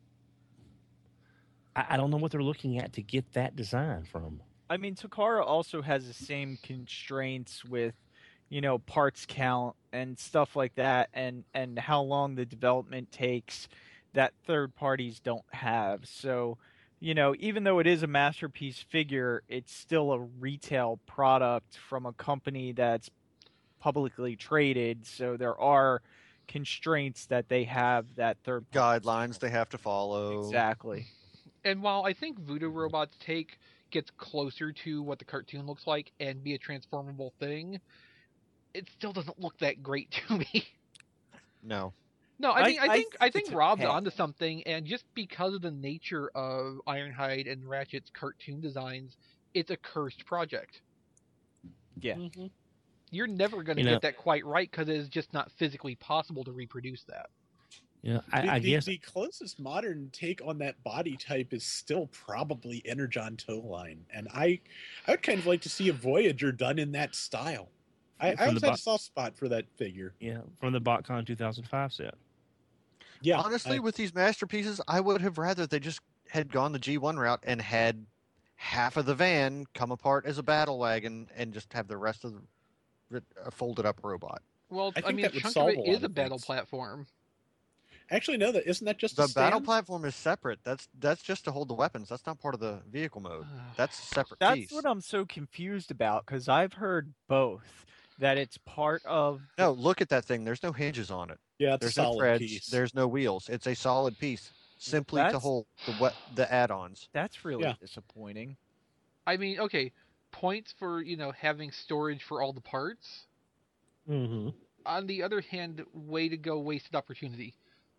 S3: I don't know what they're looking at to get that design from.
S5: I mean, Takara also has the same constraints with, parts count and stuff like that, and how long the development takes that third parties don't have. So, even though it is a masterpiece figure, it's still a retail product from a company that's publicly traded. So there are constraints that they have that third
S4: guidelines they have to follow.
S5: Exactly.
S2: And while I think Voodoo Robot's take gets closer to what the cartoon looks like and be a transformable thing, it still doesn't look that great to me.
S4: No.
S2: No, I think
S5: it's
S2: Rob's
S5: okay.
S2: onto something, and just because of the nature of Ironhide and Ratchet's cartoon designs, it's a cursed project.
S5: Yeah.
S2: You're never going to get that quite right because it is just not physically possible to reproduce that.
S3: I guess
S7: the closest modern take on that body type is still probably Energon Towline, and I would kind of like to see a Voyager done in that style. I always had a soft spot for that figure.
S3: Yeah, from the BotCon 2005 set.
S7: Yeah,
S4: honestly, with these masterpieces, I would have rather they just had gone the G1 route and had half of the van come apart as a battle wagon and just have the rest of a folded up robot.
S2: Well, I mean,
S7: that
S2: a
S7: would
S2: chunk of
S7: solve
S2: it
S7: a lot
S2: is
S7: of
S2: a battle
S7: things.
S2: platform.
S7: Actually, no, isn't that just
S4: The
S7: a stand?
S4: battle platform is separate. That's just to hold the weapons. That's not part of the vehicle mode. That's a separate
S5: That's
S4: piece.
S5: what I'm so confused about, because I've heard both, that it's part of...
S4: No, look at that thing. There's no hinges on it.
S7: Yeah, it's
S4: There's
S7: a
S4: no
S7: solid
S4: threads.
S7: piece.
S4: There's no wheels. It's a solid piece, simply to
S5: That's-
S4: hold the add-ons.
S5: That's really
S7: Yeah.
S5: disappointing.
S2: I mean, okay, points for, having storage for all the parts.
S3: Mm-hmm.
S2: On the other hand, way to go, wasted opportunity.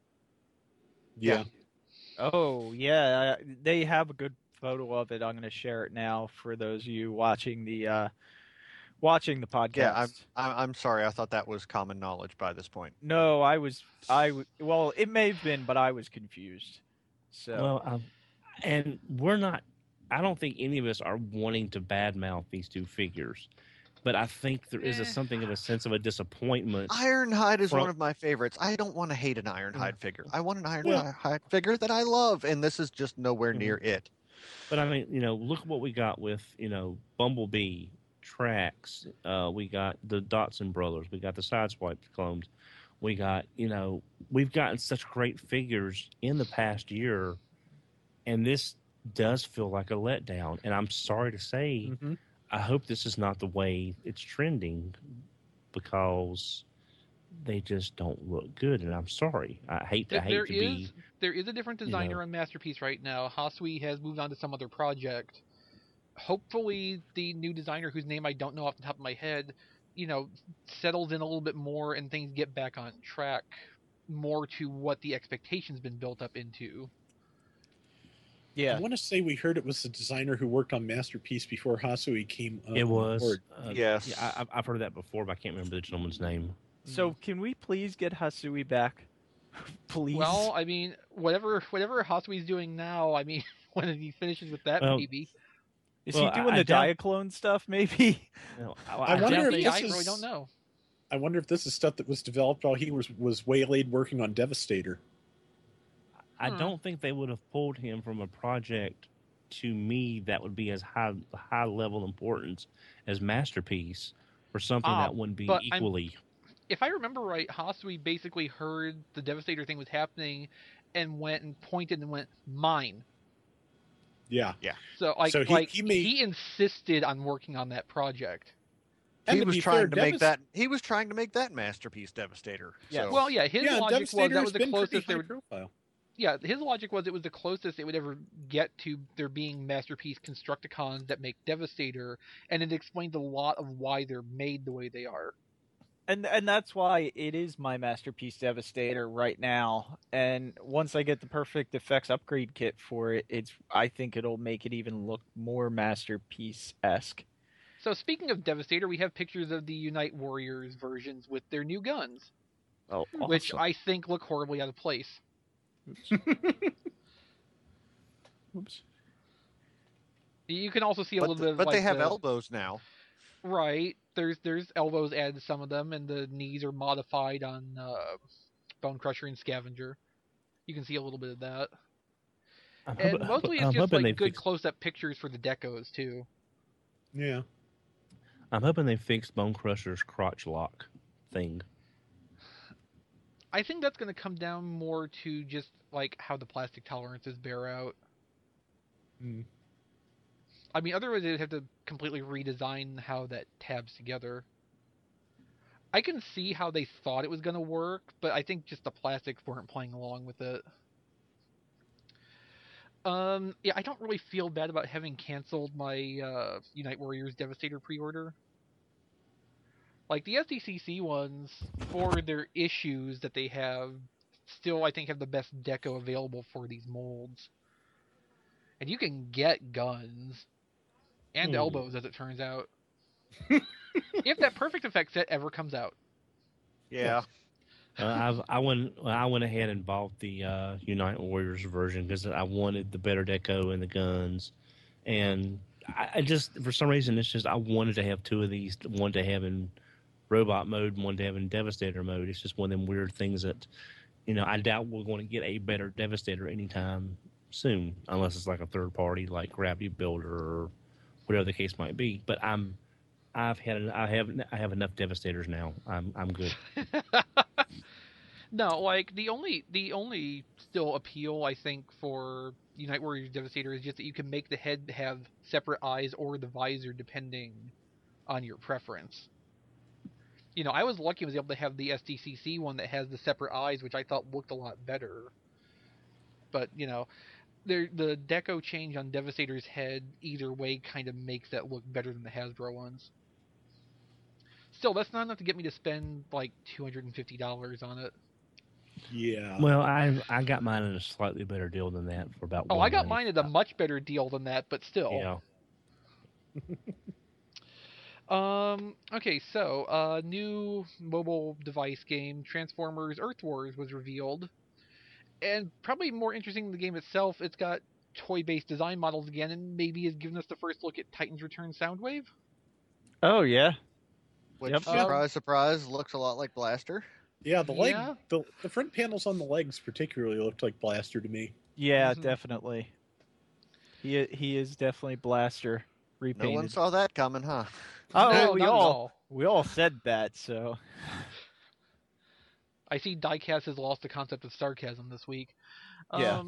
S7: Yeah.
S5: Oh, yeah. They have a good photo of it. I'm going to share it now for those of you watching the podcast.
S4: Yeah, I'm sorry. I thought that was common knowledge by this point.
S5: No, well, it may have been, but I was confused. So
S3: Well, and we're not. I don't think any of us are wanting to badmouth these two figures, but I think there is something of a sense of a disappointment.
S4: Ironhide is one of my favorites. I don't want to hate an Ironhide figure. I want an Ironhide figure that I love, and this is just nowhere near it.
S3: But I mean, look at what we got with Bumblebee, Trax. We got the Dotson brothers. We got the Sideswipe clones. We got we've gotten such great figures in the past year, and this does feel like a letdown. And I'm sorry to say, I hope this is not the way it's trending, because they just don't look good. And I'm sorry. I hate to be.
S2: There is a different designer on Masterpiece right now. Hasui has moved on to some other project. Hopefully, the new designer, whose name I don't know off the top of my head, settles in a little bit more and things get back on track more to what the expectation's been built up into.
S5: yeah,
S7: I want to say we heard it was the designer who worked on Masterpiece before Hasui came
S3: It was.
S7: board.
S4: Yes.
S3: Yeah, I've heard that before, but I can't remember the gentleman's name.
S5: So can we please get Hasui back? Please.
S2: Well, I mean, whatever Hasui's doing now, I mean, when he finishes with that, maybe.
S5: Is he doing the Diaclone stuff, maybe?
S3: No,
S7: I wonder if
S2: I
S7: this
S2: really
S7: is-
S2: don't know.
S7: I wonder if this is stuff that was developed while he was waylaid working on Devastator.
S3: I don't think they would have pulled him from a project to me that would be as high level importance as Masterpiece for something that wouldn't be
S2: but
S3: equally.
S2: If I remember right, Hasui basically heard the Devastator thing was happening and went and pointed and went, mine.
S7: Yeah.
S2: So he insisted on working on that project.
S7: And
S4: He
S7: to
S4: was
S7: be
S4: trying
S7: fair,
S4: to make that. He was trying to make that Masterpiece Devastator.
S5: Yeah.
S4: So.
S2: Well, yeah, his logic was
S7: Devastator
S2: that
S7: has
S2: was the
S7: been pretty
S2: closest they
S7: high
S2: would.
S7: profile.
S2: Yeah, his logic was it was the closest it would ever get to there being Masterpiece Constructicons that make Devastator, and it explained a lot of why they're made the way they are.
S5: And that's why it is my Masterpiece Devastator right now. And once I get the perfect effects upgrade kit for it, I think it'll make it even look more Masterpiece-esque.
S2: So speaking of Devastator, we have pictures of the Unite Warriors versions with their new guns,
S5: Oh,
S2: which
S5: awesome.
S2: I think look horribly out of place.
S5: Oops.
S2: You can also see a little bit of
S4: but
S2: like
S4: they have elbows now.
S2: Right. There's elbows added to some of them, and the knees are modified on Bone Crusher and Scavenger. You can see a little bit of that. And mostly it's just like good close-up pictures for the decos too.
S7: Yeah.
S3: I'm hoping they fixed Bone Crusher's crotch lock thing.
S2: I think that's going to come down more to just like how the plastic tolerances bear out.
S7: Mm.
S2: I mean, otherwise they'd have to completely redesign how that tabs together. I can see how they thought it was going to work, but I think just the plastics weren't playing along with it. Yeah, I don't really feel bad about having canceled my Unite Warriors Devastator pre-order. Like, the SDCC ones, for their issues that they have, still, I think, have the best deco available for these molds. And you can get guns. And elbows, as it turns out. If that Perfect Effect set ever comes out.
S4: Yeah.
S3: I went ahead and bought the Unite Warriors version because I wanted the better deco and the guns, and I just for some reason it's just I wanted to have two of these, one to have in robot mode and one to have in Devastator mode. It's just one of them weird things that I doubt we're going to get a better Devastator anytime soon, unless it's like a third party like Gravity Builder or whatever the case might be. But I have enough Devastators now. I'm good.
S2: No, like the only still appeal I think for Unite Warriors Devastator is just that you can make the head have separate eyes or the visor depending on your preference. I was lucky I was able to have the SDCC one that has the separate eyes, which I thought looked a lot better. But the deco change on Devastator's head either way kind of makes that look better than the Hasbro ones. Still, that's not enough to get me to spend like $250 on it.
S7: Yeah.
S3: Well, I got mine at a slightly better deal than that for about.
S2: Oh, I got mine at a much better deal than that, but still.
S3: Yeah.
S2: Okay, so new mobile device game, Transformers Earth Wars, was revealed. And probably more interesting than the game itself, it's got toy-based design models again, and maybe has given us the first look at Titan's Return Soundwave.
S5: Oh, yeah.
S4: Which,
S5: Yep.
S4: surprise, surprise, looks a lot like Blaster.
S7: Yeah, the leg,
S2: Yeah.
S7: the front panels on the legs particularly looked like Blaster to me.
S5: Yeah,
S2: Mhm.
S5: definitely. He is definitely Blaster repainted.
S4: No one saw that coming, huh?
S5: Oh,
S2: No,
S5: we
S2: not at
S5: all said that, so
S2: I see Diecast has lost the concept of sarcasm this week.
S5: Yeah.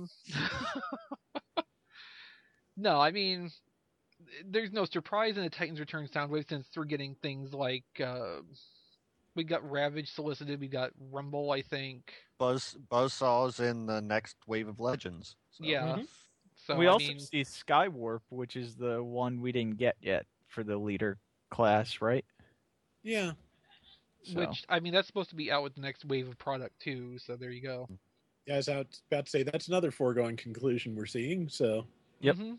S2: No, I mean, there's no surprise in the Titan's Return Soundwave since we're getting things like we got Ravage solicited, we got Rumble, I think.
S4: Buzzsaw's in the next wave of Legends. So.
S2: Yeah. So
S5: we
S2: I
S5: also
S2: mean,
S5: see Skywarp, which is the one we didn't get yet for the leader class, right?
S7: Yeah.
S5: So.
S2: which I mean that's supposed to be out with the next wave of product too. So there you go.
S7: Yeah, I was about to say that's another foregone conclusion we're seeing. So.
S5: Yep.
S2: Mm-hmm.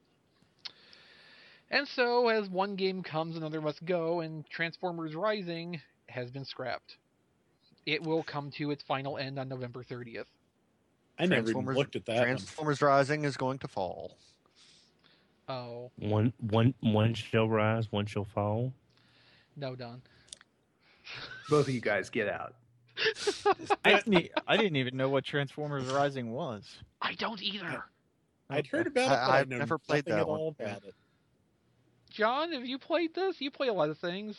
S2: And so, as one game comes, another must go, and Transformers Rising has been scrapped. It will come to its final end on November 30th.
S7: I never even looked at that one.
S4: Transformers Rising is going to fall.
S2: Oh,
S3: One shall rise, one shall fall.
S2: no, Don.
S6: Both of you guys get out.
S5: I didn't even know what Transformers Rising was.
S2: I don't either.
S7: I'd heard about it, but
S4: I've
S7: know
S4: never played
S7: nothing
S4: that
S7: at
S4: one.
S7: all
S4: Yeah.
S7: about it.
S2: John, have you played this? You play a lot of things.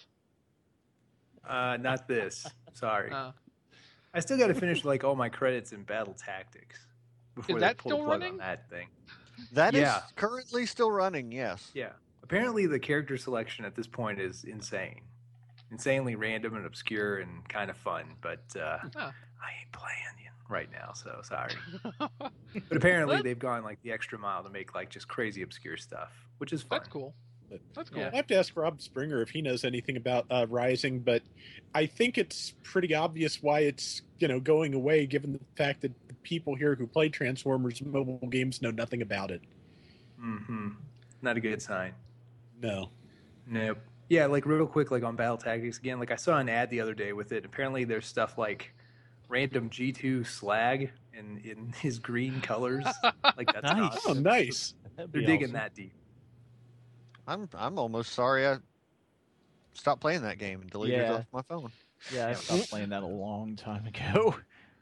S6: Not this. Sorry.
S2: Uh,
S6: I still got to finish like all my credits in Battle Tactics before they
S2: that
S6: pull the
S2: still
S6: plug
S2: running?
S6: on that thing.
S4: That is
S6: Yeah.
S4: currently still running, yes.
S6: Yeah. Apparently, the character selection at this point is insane, insanely random and obscure and kind of fun. But I ain't playing right now, so sorry. But apparently,
S2: What?
S6: they've gone like the extra mile to make like just crazy obscure stuff, which is fun.
S2: That's cool. That's cool.
S6: Yeah.
S7: I'll have to ask Rob Springer if he knows anything about Rising, but I think it's pretty obvious why it's going away, given the fact that the people here who play Transformers mobile games know nothing about it.
S6: Mm-hmm. Not a good sign.
S7: No.
S6: Nope. Yeah, like real quick, like on Battle Tactics again, like I saw an ad the other day with it. Apparently there's stuff like random G2 slag in his green colors. Like that's
S5: Nice.
S7: Oh,
S6: awesome.
S7: nice.
S3: That'd be
S6: They're digging
S3: awesome.
S6: that deep.
S4: I'm almost sorry I stopped playing that game and deleted it
S5: Yeah.
S4: off my phone.
S5: Yeah, I stopped playing that a long time ago.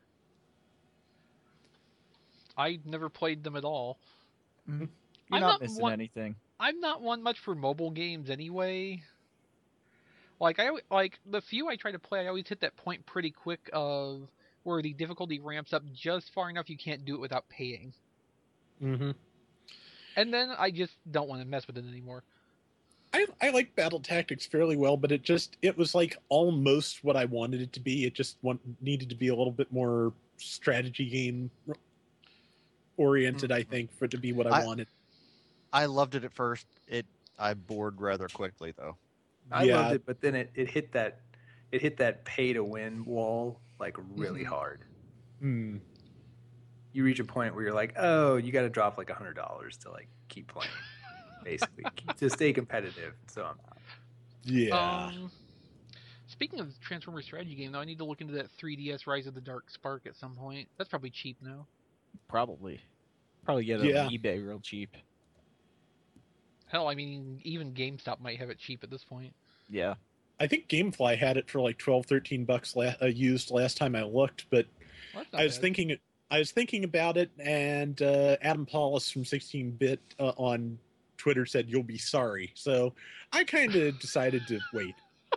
S2: I never played them at all.
S5: You're
S2: I'm
S5: not
S2: not
S5: missing
S2: one-
S5: anything.
S2: I'm not one much for mobile games anyway. Like the few I try to play, I always hit that point pretty quick of where the difficulty ramps up just far enough you can't do it without paying,
S7: Mm-hmm.
S2: and then I just don't want to mess with it anymore.
S7: I like Battle Tactics fairly well, but it was like almost what I wanted it to be. It just needed to be a little bit more strategy game oriented, I think, for it to be what I wanted.
S4: I loved it at first. I bored rather quickly though.
S6: I
S7: Yeah.
S6: loved it, but then it hit that pay to win wall like really hard.
S7: Hmm.
S6: You reach a point where you're like, oh, you got to drop like $100 to like keep playing, basically to stay competitive. So I'm out.
S7: Yeah.
S2: Speaking of Transformers strategy game, though, I need to look into that 3DS Rise of the Dark Spark at some point. That's probably cheap now.
S5: Probably get it
S7: Yeah.
S5: on eBay real cheap.
S2: Hell, I mean, even GameStop might have it cheap at this point.
S5: Yeah.
S7: I think GameFly had it for like $12-13 used last time I looked, but
S2: Well, that's not
S7: I was
S2: bad.
S7: thinking about it, and Adam Paulus from 16-Bit on Twitter said you'll be sorry. So I kind of decided to wait.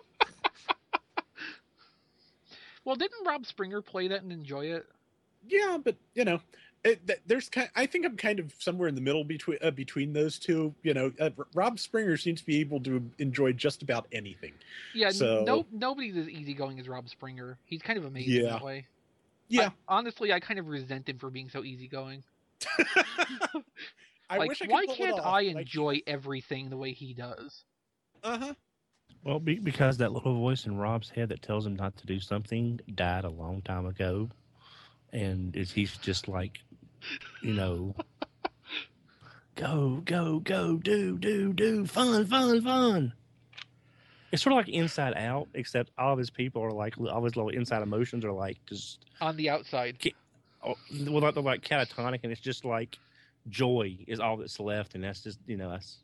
S2: Well, didn't Rob Springer play that and enjoy it?
S7: Yeah, but I think I'm kind of somewhere in the middle between those two. Rob Springer seems to be able to enjoy just about anything.
S2: Yeah,
S7: So-
S2: nobody's as easygoing as Rob Springer. He's kind of amazing
S7: Yeah.
S2: that way.
S7: Yeah,
S2: Honestly, I kind of resent him for being so easygoing.
S7: I
S2: Like,
S7: wish I could
S2: why
S7: pull it
S2: can't
S7: off.
S2: I enjoy everything the way he does?
S7: Uh-huh.
S3: Well, because that little voice in Rob's head that tells him not to do something died a long time ago, and he's just like, go, do, fun. It's sort of like Inside Out, except all of his people are like, all his little inside emotions are like just,
S2: On the outside.
S3: well, they're like catatonic, and it's just like joy is all that's left, and that's just, that's.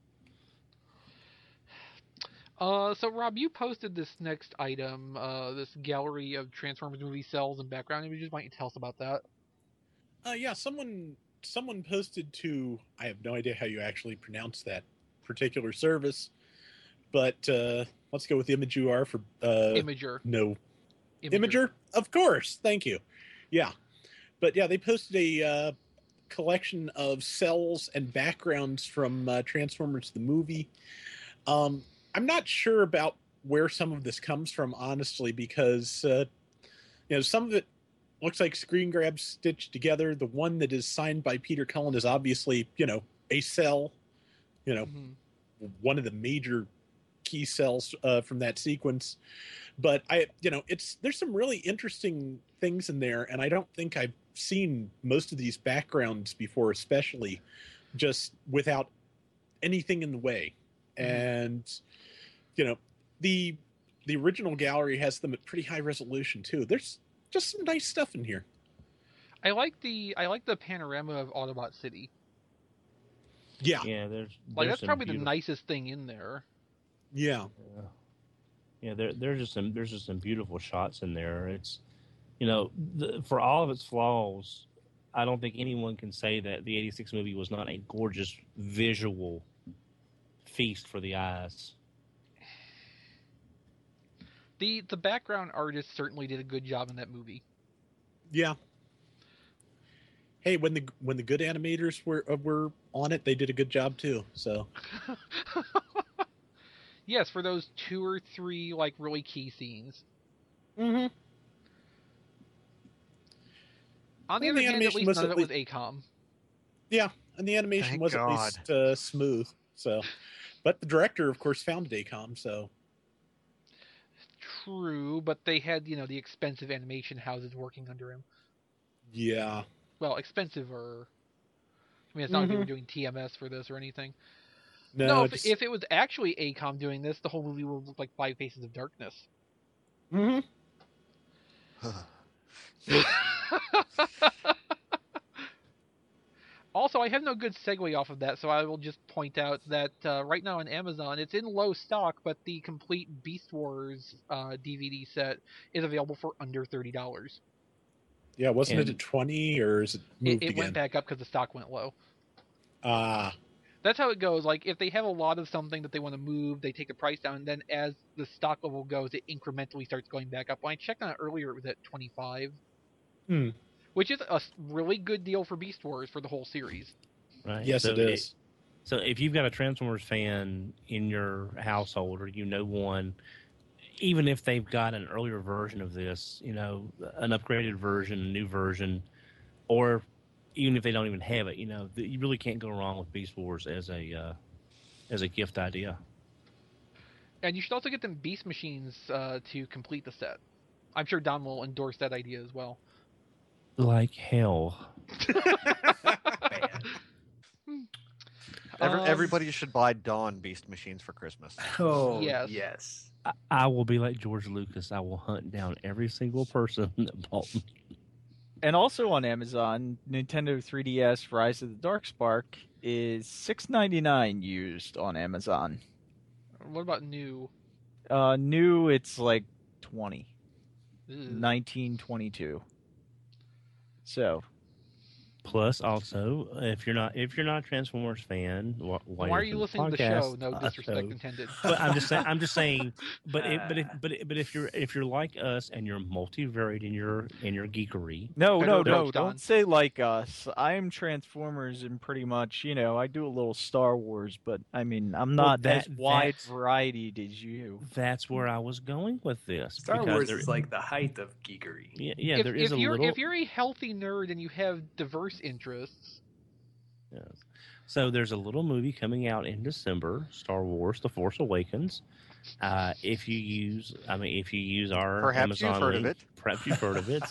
S2: So Rob, you posted this next item, this gallery of Transformers movie cells and background images. Why don't you tell us about that?
S7: Yeah, someone posted to, I have no idea how you actually pronounce that particular service, but let's go with Imagur for
S2: Imager.
S7: no. Imager? Of course. Thank you. Yeah. But yeah, they posted a collection of cells and backgrounds from Transformers the movie. I'm not sure about where some of this comes from, honestly, because some of it looks like screen grabs stitched together. The one that is signed by Peter Cullen is obviously, a cell,
S2: Mhm.
S7: one of the major key cells from that sequence. But there's some really interesting things in there, and I don't think I've seen most of these backgrounds before, especially just without anything in the way. And the original gallery has them at pretty high resolution too. There's just some nice stuff in here.
S2: I like the panorama of Autobot City.
S7: Yeah,
S3: Yeah, there's
S2: Like that's
S3: some
S2: probably the
S3: beautiful-
S2: nicest thing in there.
S7: yeah.
S3: Yeah, there's just some beautiful shots in there. It's for all of its flaws, I don't think anyone can say that the '86 movie was not a gorgeous visual feast for the eyes.
S2: The background artist certainly did a good job in that movie.
S7: Yeah. Hey, when the good animators were on it, they did a good job too. So
S2: Yes, for those 2 or 3 like really key scenes.
S7: mm-hmm.
S2: On the
S7: Well,
S2: other
S7: the
S2: hand, at
S7: animation
S2: least
S7: was
S2: none of
S7: at
S2: it was ACOM.
S7: Yeah, and the animation
S4: Thank
S7: was
S4: God.
S7: at least smooth. So, but the director, of course, founded ACOM. So
S2: True, but they had, the expensive animation houses working under him.
S7: yeah,
S2: Well, expensive or... I mean, it's not like they were doing TMS for this or anything.
S7: no,
S2: If it was actually ACOM doing this, the whole movie would look like Five Faces of Darkness.
S7: mm-hmm.
S2: Also, I have no good segue off of that, so I will just point out that right now on Amazon, it's in low stock, but the complete Beast Wars DVD set is available for under $30.
S7: Yeah, wasn't it
S3: And-
S7: at 20 or is it moved
S2: It
S7: again?
S2: went back up because the stock went low.
S7: Ah,
S2: That's how it goes. Like, if they have a lot of something that they want to move, they take the price down, and then as the stock level goes, it incrementally starts going back up. When I checked on it earlier, it was at 25. Which is a really good deal for Beast Wars for the whole series.
S3: Right?
S7: yes, it is.
S3: So if you've got a Transformers fan in your household or one, even if they've got an earlier version of this, an upgraded version, a new version, or even if they don't even have it, you really can't go wrong with Beast Wars as a gift idea.
S2: And you should also get them Beast Machines to complete the set. I'm sure Don will endorse that idea as well.
S3: Like hell.
S4: Everybody should buy Dawn Beast machines for Christmas.
S6: Oh,
S2: Yes.
S6: yes.
S3: I will be like George Lucas. I will hunt down every single person that bought me.
S5: And also on Amazon, Nintendo 3DS Rise of the Darkspark is $6.99 used on Amazon.
S2: What about new?
S5: New, it's like 20,
S2: Ugh.
S5: 1922. So
S3: Plus, also, if you're not a Transformers fan,
S2: Why are you listening to the show? No disrespect
S3: so-
S2: intended.
S3: But I'm just saying. But if you're like us and you're multivariate in your geekery,
S5: no,
S2: Better approach, Don.
S5: don't say like us. I am Transformers and pretty much, I do a little Star Wars, but I mean, I'm
S3: Well,
S5: not as wide
S3: that's-
S5: variety as you.
S3: that's where I was going with this.
S6: Star
S3: because
S6: Wars
S3: there-
S6: is like the height of geekery.
S3: yeah, there is a little.
S2: If you're a healthy nerd and you have diverse interests,
S3: Yes. So there's a little movie coming out in December, Star Wars: The Force Awakens. If you use our
S4: Perhaps
S3: Amazon
S4: you've heard of
S3: link,
S4: it.
S3: perhaps you've heard of it.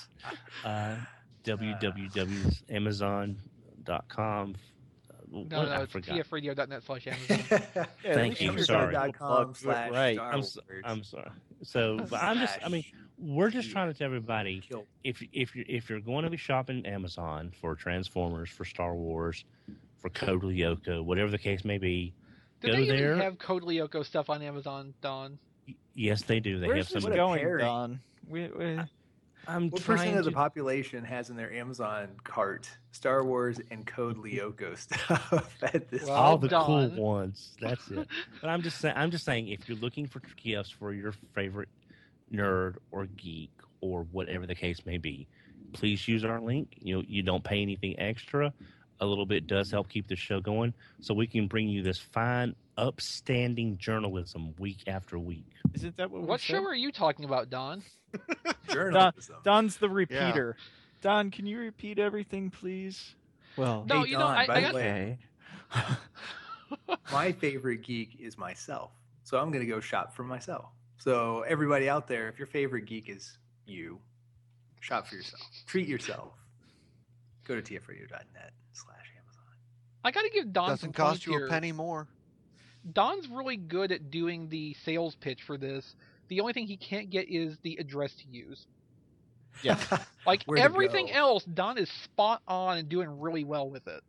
S3: www.amazon.com.
S2: no,
S3: I
S2: it's
S3: forgot.
S2: tfradio.net/Amazon.
S5: Yeah,
S3: Thank you, sorry.
S5: Right.
S3: I'm sorry. So, but we're just trying to tell everybody if you're going to be shopping Amazon for Transformers, for Star Wars, for Code Lyoko, whatever the case may be,
S2: Do
S3: go
S2: they even
S3: there.
S2: have Code Lyoko stuff on Amazon, Don?
S3: Yes, they do. They
S5: Where's
S3: have
S5: this
S3: some.
S6: What a
S5: going,
S6: pairing.
S5: Don?
S3: I'm
S6: What
S3: trying
S6: percent of the
S3: to-
S6: population has in their Amazon cart Star Wars and Code Lyoko stuff at this
S2: Well,
S3: all the cool
S2: Don.
S3: ones. That's it. But I'm just saying, if you're looking for gifts for your favorite nerd or geek or whatever the case may be, please use our link. You don't pay anything extra. A little bit does help keep the show going, so we can bring you this fine, upstanding journalism week after week.
S5: Isn't that what we
S2: What
S5: said?
S2: show are you talking about, Don?
S6: journalism.
S5: Don's the repeater. Don, can you repeat everything, please? Well,
S2: No,
S6: Hey,
S2: you know,
S6: Don,
S2: I
S6: by the
S2: got
S6: way,
S5: okay.
S6: my favorite geek is myself. So I'm going to go shop for myself. So everybody out there, if your favorite geek is you, shop for yourself. Treat yourself. Go to tfradio.net/Amazon.
S2: I got to give Don some
S4: Doesn't cost
S2: points
S4: you
S2: here.
S4: a penny more.
S2: Don's really good at doing the sales pitch for this. The only thing he can't get is the address to use.
S5: Yeah.
S2: Like
S6: Where to
S2: everything
S6: go.
S2: else, Don is spot on and doing really well with it.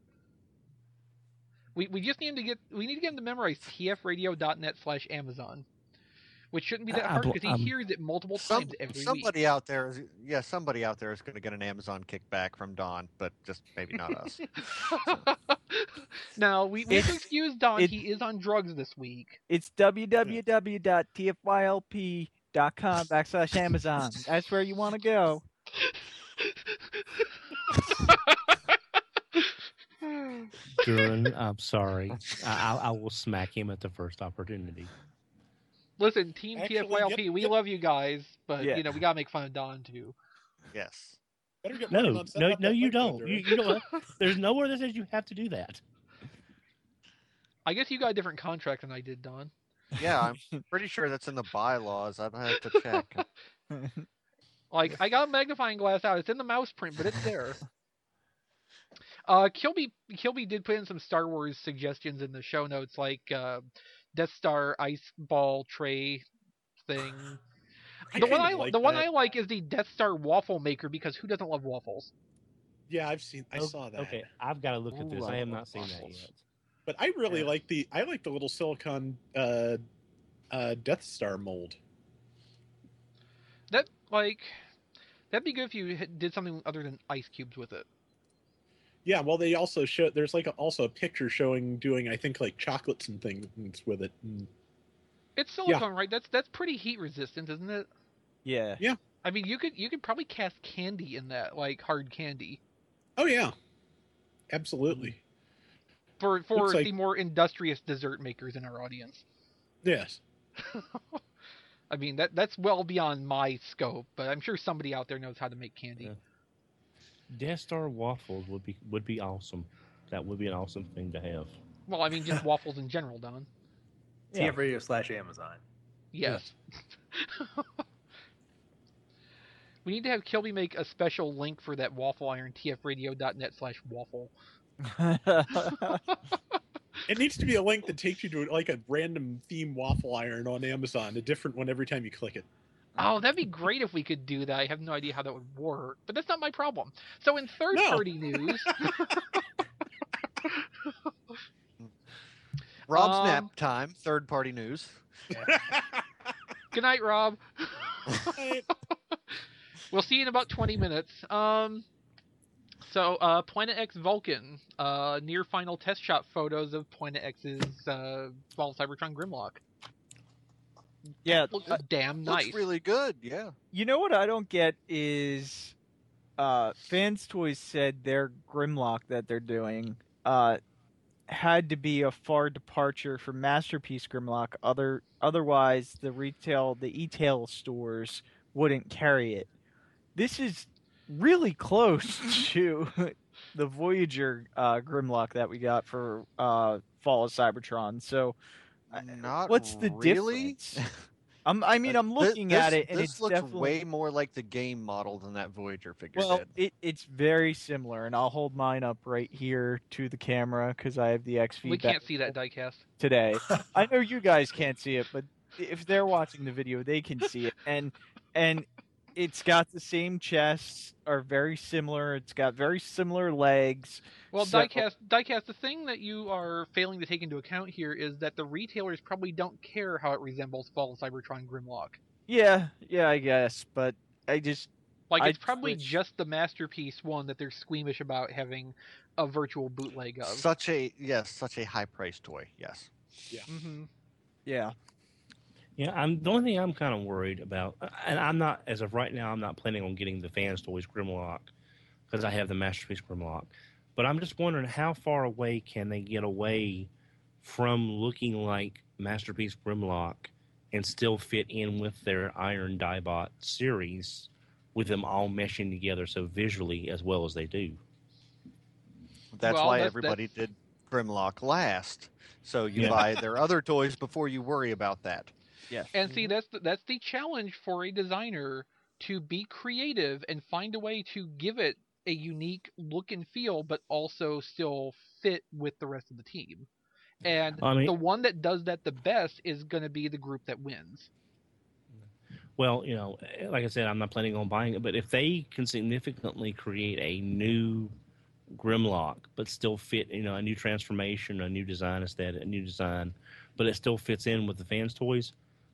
S2: We just need him to get him to memorize tfradio.net/Amazon. which shouldn't be that
S3: I-
S2: hard
S3: I'm-
S2: because he
S3: I'm-
S2: hears it multiple times every week.
S4: Somebody out there is going to get an Amazon kickback from Don, but just maybe not us.
S2: Now we have to
S5: It's-
S2: excuse Don.
S5: it-
S2: He is on drugs this week.
S5: It's www.tfylp.com/Amazon. That's where you want to go.
S3: Duran, I'm sorry. I will smack him at the first opportunity.
S2: Listen, Team
S7: Actually,
S2: TFYLP, we
S7: get-
S2: love you guys, but
S5: Yeah.
S2: we gotta make fun of Don too.
S4: Yes.
S7: Better get working
S3: No,
S7: on setting
S3: no,
S7: up
S3: no,
S7: that
S3: you
S7: window,
S3: don't.
S7: Duran.
S3: You know what? There's nowhere that says you have to do that.
S2: I guess you got a different contract than I did, Don.
S4: Yeah, I'm pretty sure that's in the bylaws. I'd have to check.
S2: Like, I got a magnifying glass out. It's in the mouse print, but it's there. Kilby did put in some Star Wars suggestions in the show notes, like Death Star ice ball tray thing. The one I like is the Death Star waffle maker, because who doesn't love waffles?
S7: Yeah, I saw that.
S3: Okay, I've got to look at
S5: Ooh,
S3: this.
S5: I
S3: I have
S5: love
S3: not seen that
S5: waffles.
S3: yet.
S7: But I really like the little silicon Death Star mold.
S2: That'd be good if you did something other than ice cubes with it.
S7: Yeah, well, they also show there's also a picture showing doing I think like chocolates and things with it. And
S2: It's silicone, right? That's pretty heat resistant, isn't it?
S5: Yeah.
S2: I mean, you could probably cast candy in that, like hard candy,
S7: oh yeah, absolutely.
S2: for
S7: Looks like-
S2: the more industrious dessert makers in our audience.
S7: Yes.
S2: I mean, that's well beyond my scope, but I'm sure somebody out there knows how to make candy.
S3: Yeah. Death Star waffles would be awesome. That would be an awesome thing to have.
S2: Well, I mean, just waffles in general, Don.
S3: Yeah.
S6: TFRadio/Amazon.
S2: Yes. We need to have Kilby make a special link for that waffle iron, tfradio.net/waffle.
S7: It needs to be a link that takes you to like a random theme waffle iron on Amazon, a different one every time you click it.
S2: Oh, that'd be great if we could do that. I have no idea how that would work, but that's not my problem. So in third-party news,
S4: Rob's
S2: Um,
S4: nap time. Third party news.
S2: good night, Rob. We'll see you in about 20 minutes. So Planet X Vulcan, near final test shot photos of Planet X's Fall of Cybertron Grimlock.
S5: Yeah.
S2: Looks damn nice.
S4: Looks really good. Yeah.
S5: You know what I don't get is Fans Toys said their Grimlock that they're doing had to be a far departure from Masterpiece Grimlock. Otherwise, the e-tail stores wouldn't carry it. This is really close to the Voyager Grimlock that we got for Fall of Cybertron. So,
S4: Not
S5: what's the
S4: really?
S5: difference? I'm looking at it, and
S4: this
S5: it's
S4: looks
S5: definitely
S4: way more like the game model than that Voyager figure
S5: well.
S4: did.
S5: It's very similar, and I'll hold mine up right here to the camera because I have the XV.
S2: We can't see that diecast.
S5: today. I know you guys can't see it, but if they're watching the video, they can see it. And it's got the same chests, are very similar. It's got very similar legs.
S2: Well,
S5: So-
S2: diecast. The thing that you are failing to take into account here is that the retailers probably don't care how it resembles Fall of Cybertron Grimlock.
S5: Yeah, I guess, but it's
S2: It's probably
S5: switch.
S2: just the Masterpiece one that they're squeamish about having a virtual bootleg of.
S4: Such a high priced toy. Yes.
S2: Mm-hmm.
S5: Yeah.
S3: Yeah, the only thing I'm kind of worried about, and I'm not, as of right now, I'm not planning on getting the Fans Toys Grimlock because I have the Masterpiece Grimlock. But I'm just wondering how far away can they get away from looking like Masterpiece Grimlock and still fit in with their Iron Diebot series with them all meshing together so visually as well as they do.
S4: That's
S2: Well,
S4: why
S2: that's-
S4: everybody did Grimlock last. So you
S3: Yeah.
S4: buy their other toys before you worry about that.
S5: Yes.
S2: And see, that's the challenge for a designer, to be creative and find a way to give it a unique look and feel, but also still fit with the rest of the team. And
S3: I mean-
S2: the one that does that the best is going to be the group that wins.
S3: Well, like I said, I'm not planning on buying it, but if they can significantly create a new Grimlock, but still fit, a new transformation, a new design aesthetic, a new design, but it still fits in with the Fans Toys,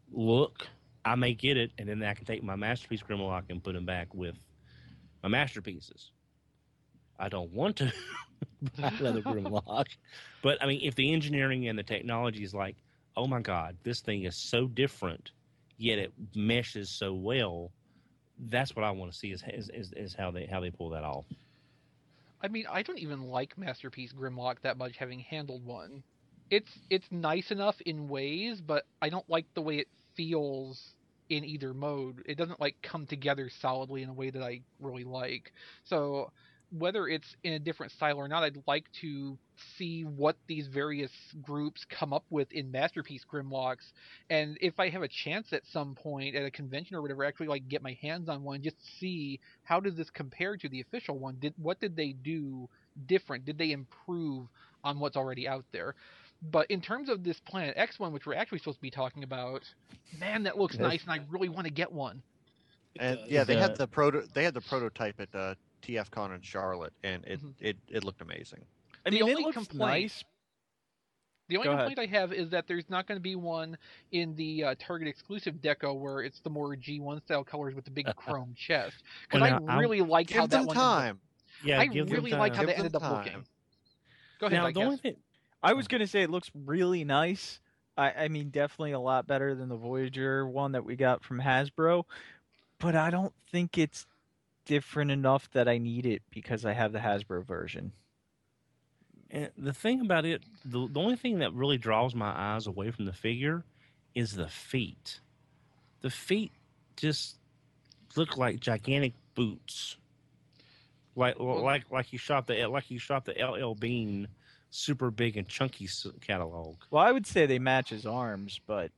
S3: look, I may get it, and then I can take my Masterpiece Grimlock and put them back with my masterpieces. I don't want to buy another Grimlock, but I mean, if the engineering and the technology is like, oh my God, this thing is so different, yet it meshes so well. That's what I want to see is how they pull that off.
S2: I mean, I don't even like Masterpiece Grimlock that much, having handled one. It's nice enough in ways, but I don't like the way it feels in either mode. It doesn't like come together solidly in a way that I really like. So whether it's in a different style or not, I'd like to see what these various groups come up with in Masterpiece Grimlocks, and if I have a chance at some point at a convention or whatever, actually like get my hands on one, just see how does this compare to the official one. What did they do different? Did they improve on what's already out there? But in terms of this Planet X one, which we're actually supposed to be talking about, man, that looks nice, and I really want to get one.
S4: And yeah, they had the prototype at TFCon in Charlotte, and it looked amazing.
S5: I mean, it looks nice.
S2: The only complaint I have is that there's not going to be one in the Target exclusive deco where it's the more G1 style colors with the big chrome chest. Because I really like how that one.
S4: Time.
S3: Yeah,
S2: I really like how that ended up looking. Go ahead.
S3: Now, the only thing
S5: I was going to say, it looks really nice. I mean, definitely a lot better than the Voyager one that we got from Hasbro, but I don't think it's different enough that I need it because I have the Hasbro version.
S3: And the thing about it, the only thing that really draws my eyes away from the figure is the feet. The feet just look like gigantic boots, like you shot the LL Bean super big and chunky catalog.
S5: Well, I would say they match his arms, but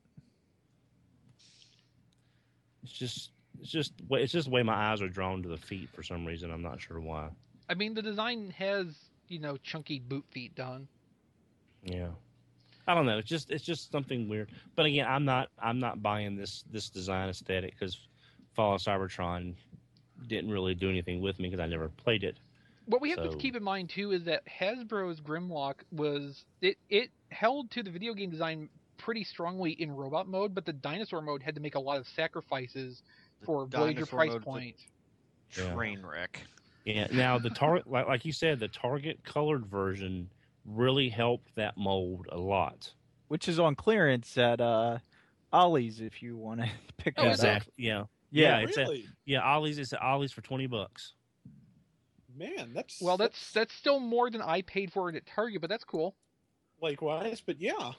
S3: it's just the way my eyes are drawn to the feet for some reason. I'm not sure why.
S2: I mean, the design has, chunky boot feet done.
S3: Yeah. I don't know. It's just something weird. But again, I'm not buying this design aesthetic because Fall of Cybertron didn't really do anything with me because I never played it.
S2: What we have to keep in mind too is that Hasbro's Grimlock it held to the video game design pretty strongly in robot mode, but the dinosaur mode had to make a lot of sacrifices for Voyager price point.
S4: Train wreck.
S3: Yeah. Now the target, like you said, the Target colored version really helped that mold a lot.
S5: Which is on clearance at Ollie's if you want to pick that up.
S3: Exactly. Yeah.
S7: Yeah. Really?
S3: Ollie's. It's at Ollie's for $20.
S7: Man, that's
S2: still more than I paid for it at Target, but that's cool.
S7: Likewise, but yeah.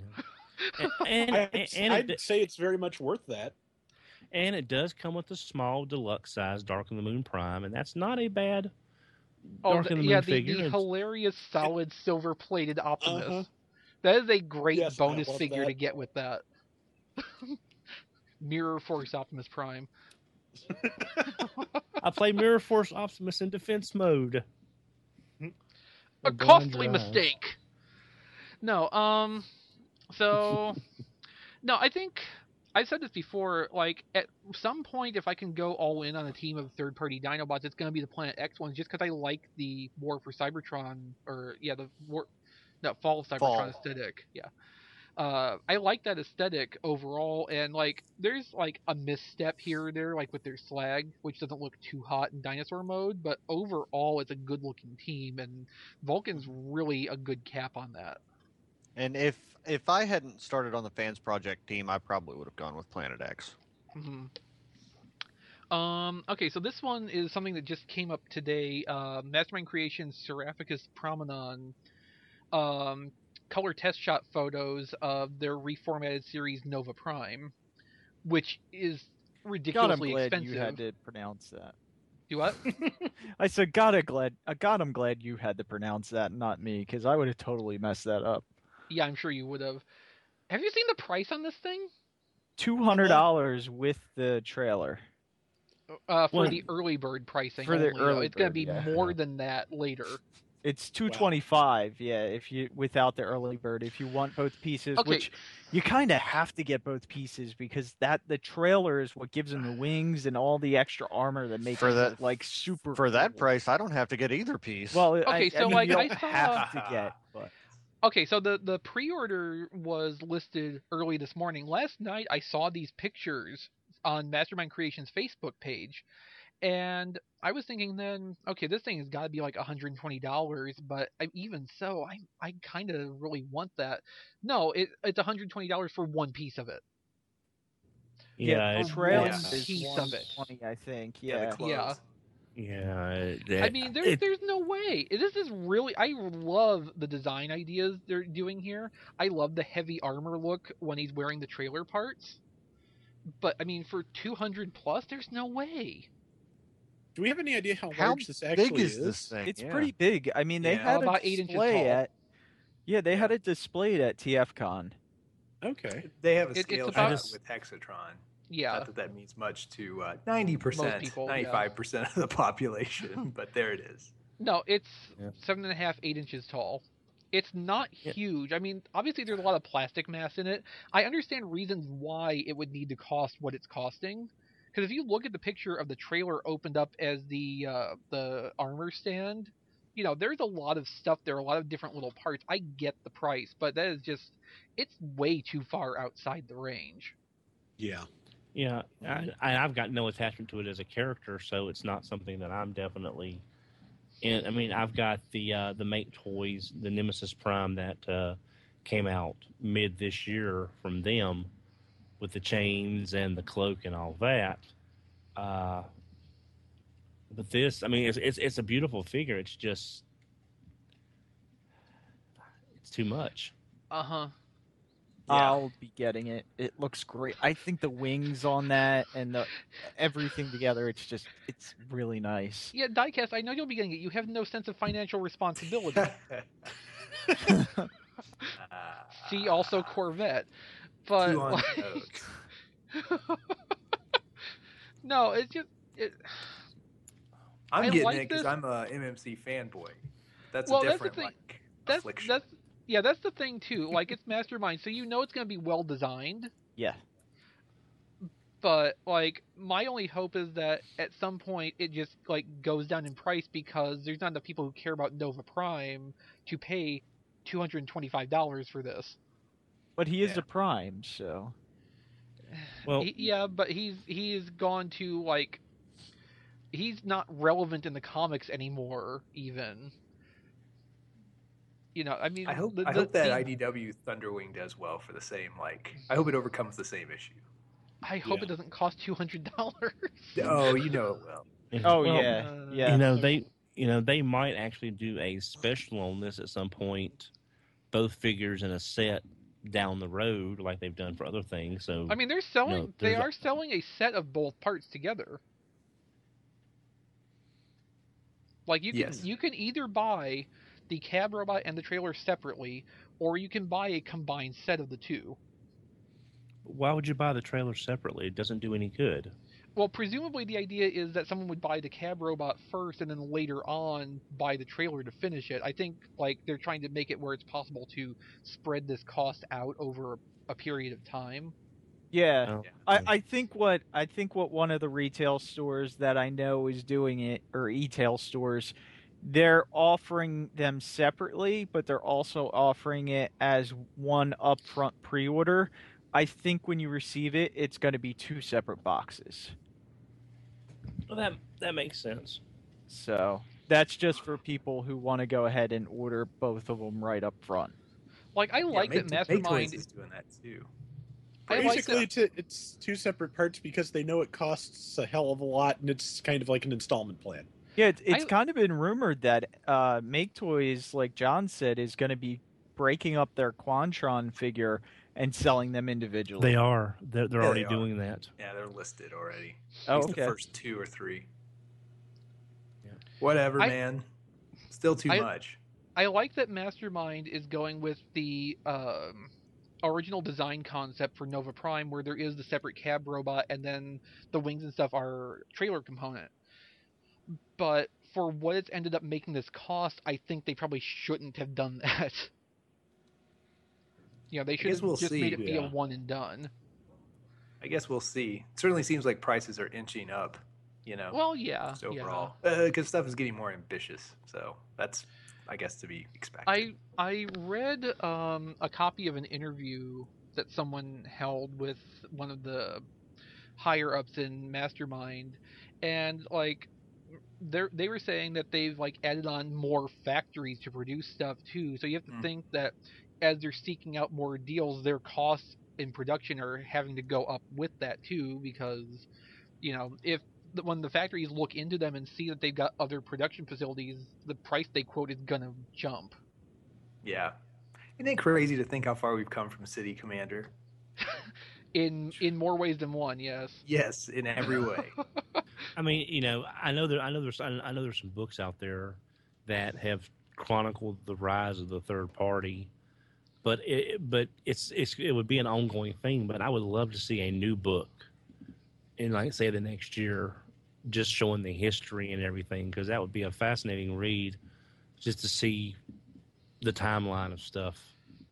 S3: I'd
S7: say it's very much worth that.
S3: And it does come with a small deluxe size Dark of the Moon Prime, and that's not a bad Dark of the Moon figure.
S2: The hilarious solid silver plated Optimus. That is a great bonus figure to get with that. Mirror Force Optimus Prime.
S3: I play Mirror Force Optimus in defense mode.
S2: A costly mistake. No, so no, I think I said this before. Like at some point, if I can go all in on a team of third-party Dinobots, it's going to be the Planet X ones, just because I like the War for Cybertron, Fall of Cybertron aesthetic. Yeah. I like that aesthetic overall, and like there's like a misstep here or there, like with their slag, which doesn't look too hot in dinosaur mode, but overall it's a good looking team, and Vulcan's really a good cap on that.
S4: And if I hadn't started on the Fans Project team, I probably would have gone with Planet X.
S2: Okay, so this one is something that just came up today. Mastermind Creations Seraphicus Promenon color test shot photos of their reformatted series Nova Prime, which is ridiculously expensive.
S5: God, I'm glad you had to pronounce that.
S2: You what?
S5: I said, I'm glad you had to pronounce that, not me, because I would have totally messed that up.
S2: Yeah, I'm sure you would have. Have you seen the price on this thing?
S5: $200 with the trailer.
S2: For the early bird pricing.
S5: For the early
S2: it's going to be more than that later.
S5: It's $225, yeah, if you without the early bird. If you want both pieces, which you kind of have to get both pieces because the trailer is what gives them the wings and all the extra armor that makes it like super.
S4: For that price, I don't have to get either piece.
S5: Well,
S2: okay,
S5: I mean, you don't have to get, but
S2: Okay, so the pre-order was listed early this morning. Last night I saw these pictures on Mastermind Creations Facebook page, and I was thinking then, okay, this thing has got to be like $120, but even so, I kind of really want that. No, it's $120 for one piece of it.
S3: Yeah,
S5: the
S3: it-
S5: trailing
S6: yeah.
S5: is
S2: Piece of it.
S5: 120, I think.
S6: Yeah, the
S5: Yeah.
S6: clothes.
S3: yeah.
S2: I mean, there's no way. This is really. I love the design ideas they're doing here. I love the heavy armor look when he's wearing the trailer parts. But I mean, for 200 plus, there's no way.
S7: Do we have any idea how
S4: How
S7: large this actually
S4: big is this thing?
S5: It's
S4: Yeah.
S5: pretty big. I mean, they
S6: Yeah.
S5: had a
S2: About 8 inches
S5: display
S2: tall.
S5: at. Yeah, they had it displayed at TFCon.
S7: Okay.
S6: They have a
S2: It's
S6: scale
S2: about-
S6: shot with Hexatron.
S2: Yeah.
S6: Not that that means much to 90%,
S2: Most people, yeah.
S6: 95% of the population, but there it is.
S2: No, it's
S3: Yeah.
S2: 7.5, 8 inches tall. It's not
S3: Yeah.
S2: huge. I mean, obviously there's a lot of plastic mass in it. I understand reasons why it would need to cost what it's costing. Because if you look at the picture of the trailer opened up as the armor stand, you know, there's a lot of stuff there, a lot of different little parts. I get the price, but that is just, it's way too far outside the range.
S7: Yeah.
S3: Yeah, I've got no attachment to it as a character, so it's not something that I'm definitely. And I mean, I've got the Make Toys, the Nemesis Prime that came out mid this year from them, with the chains and the cloak and all that. But this, I mean, it's a beautiful figure. It's just it's too much.
S2: Uh-huh.
S5: I'll be getting it. It looks great. I think the wings on that and the everything together, it's really nice.
S2: Yeah, Diecast, I know you'll be getting it. You have no sense of financial responsibility. See also Corvette. But
S6: Two on
S2: like,
S6: the nose.
S2: no, it's just
S6: I'm
S2: I
S6: getting
S2: like
S6: it because
S2: this.
S6: I'm a MMC fanboy. That's
S2: Well,
S6: a
S2: that's the
S6: different
S2: thing.
S6: like
S2: that's
S6: affliction.
S2: that's yeah, that's the thing too. Like it's Mastermind, so you know it's going to be well designed.
S5: Yeah.
S2: But like my only hope is that at some point it just like goes down in price because there's not enough people who care about Nova Prime to pay $225 for this.
S5: But he is
S6: Yeah.
S5: a prime, so
S3: Well,
S2: Yeah, but he's gone to like he's not relevant in the comics anymore even. You know, I mean
S6: I hope
S2: the,
S6: I hope that
S2: the-
S6: IDW Thunderwing does well for the same like. I hope it overcomes the same issue.
S2: I hope
S7: Yeah.
S2: it doesn't cost $200.
S6: Oh, you know it will.
S5: Oh
S3: well,
S5: yeah.
S2: uh,
S5: Yeah.
S3: they might actually do a special on this at some point, both figures in a set down the road, like they've done for other things. So
S2: I mean, they're selling.
S3: No,
S2: they
S3: there's a-
S2: are selling a set of both parts together. Like
S6: Yes.
S2: you can either buy the cab robot and the trailer separately, or you can buy a combined set of the two.
S3: why would you buy the trailer separately? It doesn't do any good.
S2: Well, presumably the idea is that someone would buy the cab robot first, and then later on buy the trailer to finish it. I think like they're trying to make it where it's possible to spread this cost out over a period of time.
S5: Yeah.
S3: Oh,
S5: I think what one of the retail stores that I know is doing it, or e-tail stores, they're offering them separately, but they're also offering it as one upfront pre-order. I think when you receive it, it's going to be two separate boxes.
S3: well, that makes sense.
S5: So that's just for people who want to go ahead and order both of them right up front.
S2: Like I like that Mastermind.
S6: Make is doing that too.
S2: I like
S7: Basically,
S2: that.
S7: it's two separate parts because they know it costs a hell of a lot, and it's kind of like an installment plan.
S5: Yeah, it's
S2: I-
S5: kind of been rumored that Make Toys, like John said, is going to be breaking up their Quantron figure and selling them individually.
S3: They are. They're
S6: Yeah,
S3: already
S6: they are.
S3: doing that.
S6: Yeah, they're listed already.
S5: Oh,
S6: At least
S5: okay.
S6: The first 2 or 3.
S3: Yeah.
S6: Whatever,
S2: I-
S6: man. Still too
S2: I-
S6: much.
S2: I like that Mastermind is going with the original design concept for Nova Prime, where there is the separate cab robot, and then the wings and stuff are trailer component. But for what it's ended up making this cost, I think they probably shouldn't have done that. You know, they should
S6: guess
S2: have
S6: we'll
S2: just
S6: see,
S2: made it be a
S3: yeah.
S2: one and done.
S6: I guess we'll see. It certainly seems like prices are inching up,
S2: Well, yeah,
S6: just overall. Because stuff is getting more ambitious. So that's I guess, to be expected.
S2: I read a copy of an interview that someone held with one of the higher ups in Mastermind, and like they were saying that they've like added on more factories to produce stuff too. So you have to think that as they're seeking out more deals, their costs in production are having to go up with that too, because if when the factories look into them and see that they've got other production facilities, the price they quote is gonna jump.
S6: Yeah. Isn't it crazy to think how far we've come from City Commander?
S2: In more ways than one, yes.
S6: Yes, in every way.
S3: I mean, I know there's some books out there that have chronicled the rise of the third party, but it would be an ongoing thing. But I would love to see a new book in, like, say, the next year, just showing the history and everything, because that would be a fascinating read, just to see the timeline of stuff.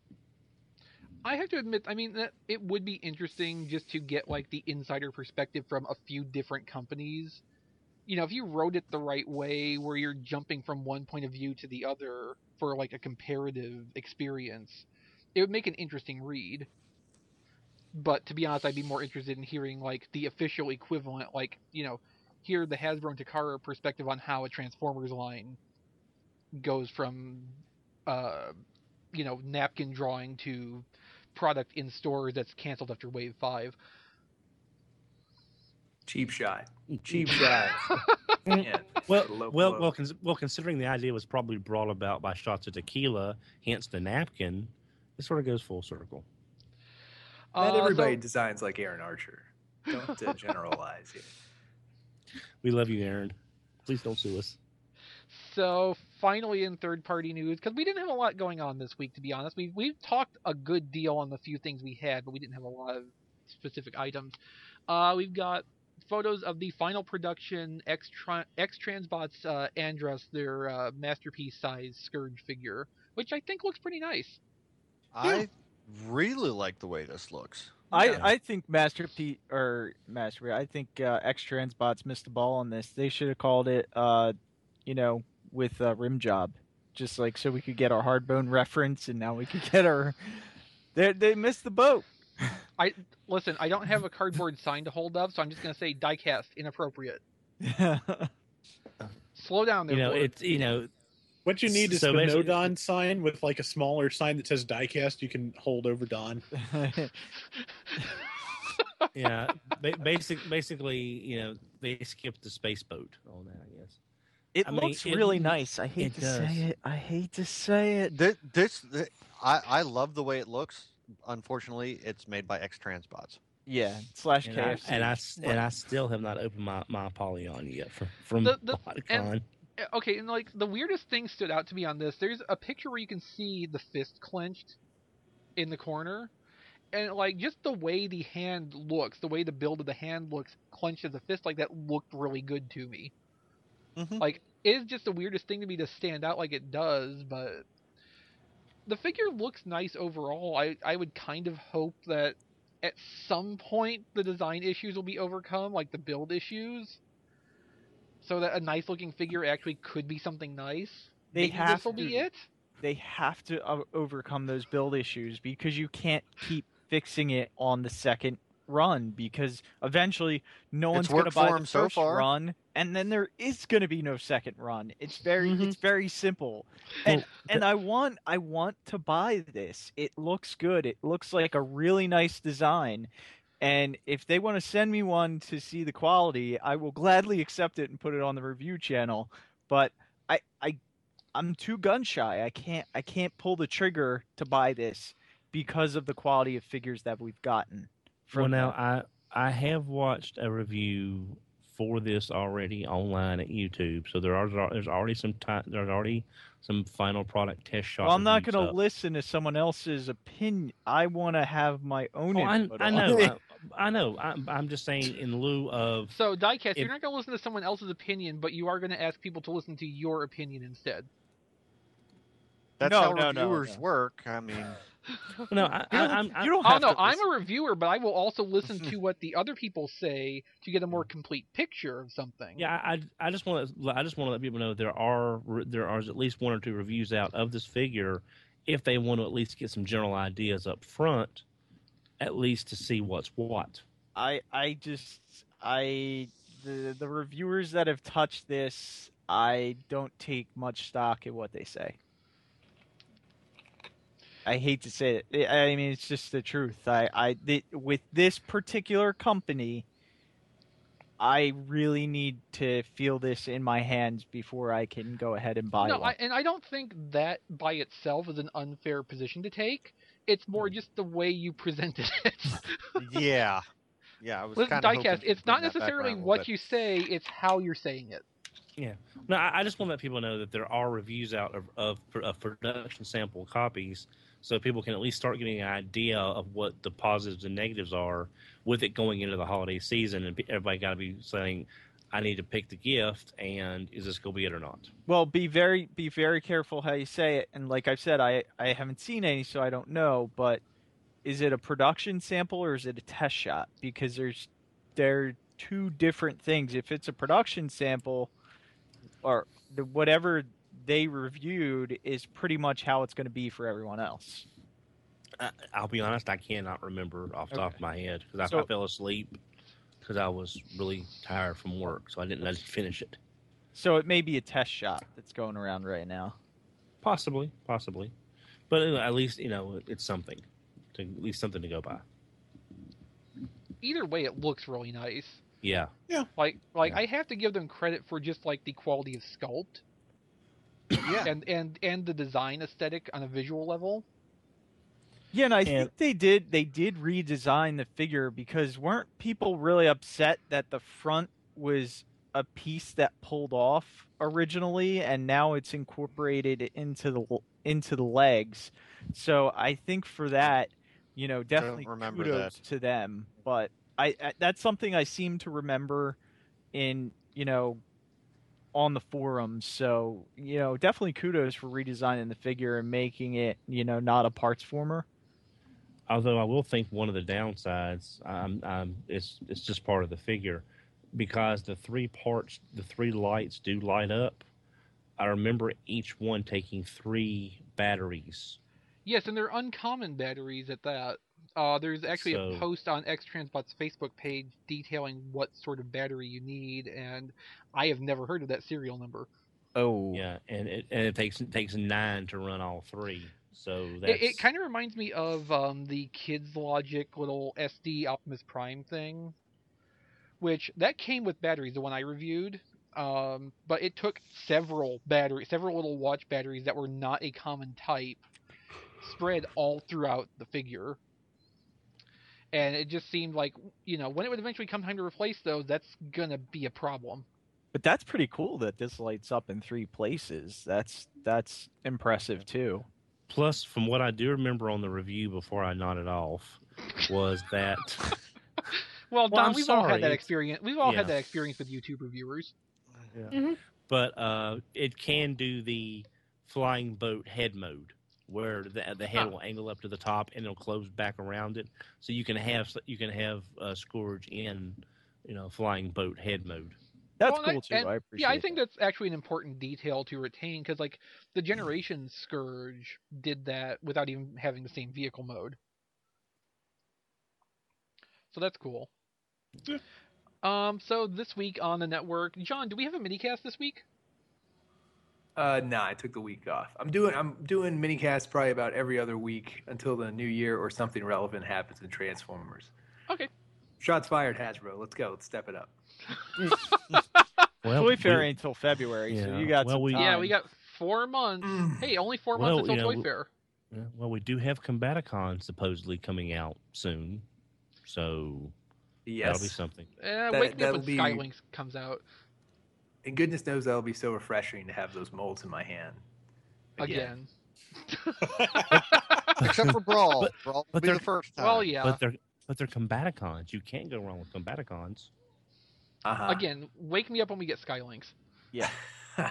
S2: I have to admit, I mean, that it would be interesting just to get like the insider perspective from a few different companies. If you wrote it the right way, where you're jumping from one point of view to the other for like a comparative experience, it would make an interesting read. But to be honest, I'd be more interested in hearing like the official equivalent, like, hear the Hasbro and Takara perspective on how a Transformers line goes from, napkin drawing to product in stores that's canceled after Wave 5.
S6: Cheap shot. Yeah.
S3: Well, considering the idea was probably brought about by shots of tequila, hence the napkin, it sort of goes full circle.
S6: Not everybody designs like Aaron Archer. Don't generalize here.
S3: We love you, Aaron. Please don't sue us.
S2: So finally, in third-party news, because we didn't have a lot going on this week, to be honest. We've talked a good deal on the few things we had, but we didn't have a lot of specific items. We've got photos of the final production X-Transbots Andros, their masterpiece-sized Scourge figure, which I think looks pretty nice.
S4: I really like the way this looks.
S5: I think I think X-Transbots missed the ball on this. They should have called it, with Rim Job, just like so we could get our Hardbone reference, and now we could get our. They missed the boat.
S2: I don't have a cardboard sign to hold up, so I'm just gonna say diecast inappropriate. Slow down there.
S7: What you need is a no Don sign with like a smaller sign that says diecast you can hold over Don.
S3: Yeah, basically, they skipped the space boat on that, I guess.
S5: It looks really nice. I hate to say it.
S4: I love the way it looks. Unfortunately, it's made by X-Transbots.
S5: Yeah, /KFC.
S3: And I still have not opened my Apollyon yet from BotCon.
S2: Okay, and like the weirdest thing stood out to me on this. There's a picture where you can see the fist clenched in the corner, and like just the way the hand looks, the way the build of the hand looks clenched as a fist, like that looked really good to me. Mm-hmm. Like it is just the weirdest thing to me to stand out like it does, but the figure looks nice overall. I would kind of hope that at some point the design issues will be overcome, like the build issues, so that a nice looking figure actually could be something nice. Maybe this will be it.
S5: They have to overcome those build issues, because you can't keep fixing it on the second run, because eventually no one's going to buy the first run, and then there is going to be no second run. It's very simple. And I want to buy this. It looks good. It looks like a really nice design. And if they want to send me one to see the quality, I will gladly accept it and put it on the review channel. But I'm too gun shy. I can't pull the trigger to buy this because of the quality of figures that we've gotten.
S3: Now I have watched a review for this already online at YouTube, so there's already some final product test shots.
S5: Well, I'm not going to listen to someone else's opinion. I want to have my own input.
S3: I know. I'm just saying in lieu of.
S2: So diecast, you're not going to listen to someone else's opinion, but you are going to ask people to listen to your opinion instead.
S4: That's how reviewers work. I mean,
S3: No,
S5: You don't
S2: Oh
S5: have
S2: no,
S5: to
S2: I'm
S5: listen.
S2: a reviewer, but I will also listen to what the other people say to get a more complete picture of something.
S3: Yeah, I just want to let people know there are at least one or two reviews out of this figure, if they want to at least get some general ideas up front, at least to see what's what.
S5: The reviewers that have touched this, I don't take much stock in what they say. I hate to say it. I mean, it's just the truth. With this particular company, I really need to feel this in my hands before I can go ahead and buy
S2: No,
S5: one.
S2: I don't think that by itself is an unfair position to take. It's more just the way you presented it.
S4: Yeah. Yeah, I was
S2: Listen,
S4: kind of hoping
S2: Diecast,
S4: to
S2: it's
S4: bring
S2: not
S4: that back
S2: necessarily
S4: around a little
S2: what
S4: bit.
S2: you say; it's how you're saying it.
S3: Yeah. No, I just want to let people know that there are reviews out of production sample copies, so people can at least start getting an idea of what the positives and negatives are with it going into the holiday season. And everybody got to be saying, I need to pick the gift, and is this going to be it or not?
S5: Well, be very careful how you say it. And like I've said, I haven't seen any, so I don't know. But is it a production sample or is it a test shot? Because they're two different things. If it's a production sample, or whatever they reviewed is pretty much how it's going to be for everyone else.
S3: I'll be honest, I cannot remember off the top of my head because
S5: So-
S3: I fell asleep because I was really tired from work, so I didn't finish it.
S5: So it may be a test shot that's going around right now.
S3: Possibly, but at least it's something, at least something to go by.
S2: Either way, it looks really nice.
S3: Yeah.
S2: Like I have to give them credit for just like the quality of sculpt
S4: Yeah.
S2: and the design aesthetic on a visual level.
S5: Yeah, and I think they did redesign the figure because weren't people really upset that the front was a piece that pulled off originally and now it's incorporated into the legs. So I think for that, definitely
S4: remember
S5: kudos
S4: that.
S5: to them. But I that's something I seem to remember in, on the forums. So, definitely kudos for redesigning the figure and making it, not a parts former.
S3: Although I will think one of the downsides, it's just part of the figure, because the three lights do light up. I remember each one taking 3 batteries.
S2: Yes, and they're uncommon batteries at that. There's actually a post on X-Transbot's Facebook page detailing what sort of battery you need, and I have never heard of that serial number.
S5: Oh.
S3: Yeah, and it takes 9 to run all 3. So that's...
S2: It kind of reminds me of the Kids Logic little SD Optimus Prime thing, which that came with batteries, the one I reviewed. But it took several little watch batteries that were not a common type, spread all throughout the figure. And it just seemed like, when it would eventually come time to replace those, that's gonna be a problem.
S5: But that's pretty cool that this lights up in 3 places. That's impressive too.
S3: Plus, from what I do remember on the review before I nodded off, was that...
S2: Well, Don, we've all had that
S3: sorry.
S2: experience. We've all had that experience with YouTube reviewers.
S3: Yeah. But it can do the flying boat head mode, where the head will angle up to the top and it'll close back around it, so you can have Scourge in flying boat head mode.
S5: That's cool too. I appreciate.
S2: Yeah, I think that's actually an important detail to retain, because like the Generation Scourge did that without even having the same vehicle mode. So that's cool.
S7: Yeah.
S2: So this week on the network, John, do we have a minicast this week?
S6: Nah, I took the week off. I'm doing minicasts probably about every other week until the new year or something relevant happens in Transformers.
S2: Okay.
S6: Shots fired, Hasbro. Let's go. Let's step it up.
S3: Well,
S5: Toy Fair ain't until February, so you got some time.
S2: Yeah, we got 4 months. Hey, only 4 months until Toy Fair.
S3: Yeah, well, we do have Combaticon supposedly coming out soon, so that'll be something.
S2: Wake me up when Skylinks comes out.
S6: And goodness knows that'll be so refreshing to have those molds in my hand.
S2: Again.
S4: Except for Brawl. Brawl will be
S3: they're-
S4: the first time.
S2: Well, yeah.
S3: But they're Combaticons. You can't go wrong with Combaticons.
S6: Uh-huh.
S2: Again, wake me up when we get Skylinks.
S5: Yeah.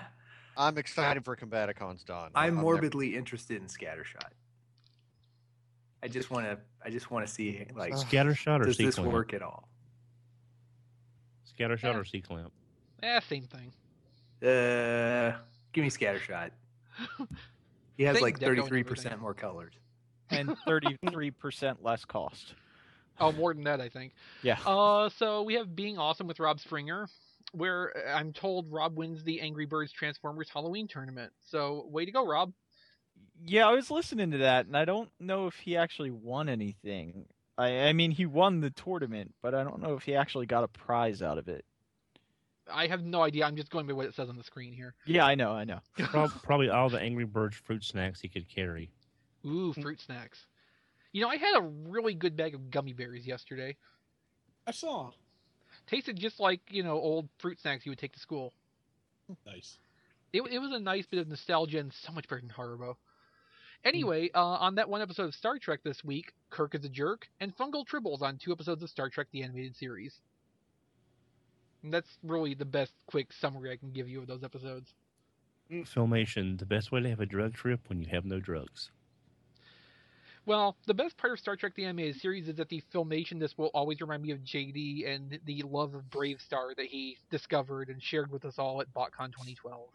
S4: I'm excited for Combaticons, Don.
S6: I'm morbidly interested in Scattershot. I just want to see like
S3: Scattershot or
S6: does this
S3: C-clamp?
S6: work at all?
S3: Scattershot or C-clamp?
S2: Same thing.
S6: Give me Scattershot. He has
S2: Same
S6: like
S2: deco and
S6: 33%
S2: everything.
S6: more colors.
S5: And 33% less cost.
S2: Oh, more than that, I think.
S5: Yeah.
S2: So we have Being Awesome with Rob Springer, where I'm told Rob wins the Angry Birds Transformers Halloween tournament. So way to go, Rob.
S5: Yeah, I was listening to that, and I don't know if he actually won anything. I mean, he won the tournament, but I don't know if he actually got a prize out of it.
S2: I have no idea. I'm just going by what it says on the screen here.
S5: Yeah, I know.
S3: Probably all the Angry Birds fruit snacks he could carry.
S2: Ooh, fruit snacks. You know, I had a really good bag of gummy berries yesterday.
S7: I saw.
S2: Tasted just like, old fruit snacks you would take to school.
S7: Nice.
S2: It was a nice bit of nostalgia and so much better than Haribo. Anyway, on that one episode of Star Trek this week, Kirk is a jerk, and Fungal Tribbles on 2 episodes of Star Trek the Animated Series. And that's really the best quick summary I can give you of those episodes.
S3: Filmation, the best way to have a drug trip when you have no drugs.
S2: Well, the best part of Star Trek the Animated Series is that the filmation this will always remind me of JD and the love of Brave Star that he discovered and shared with us all at BotCon 2012.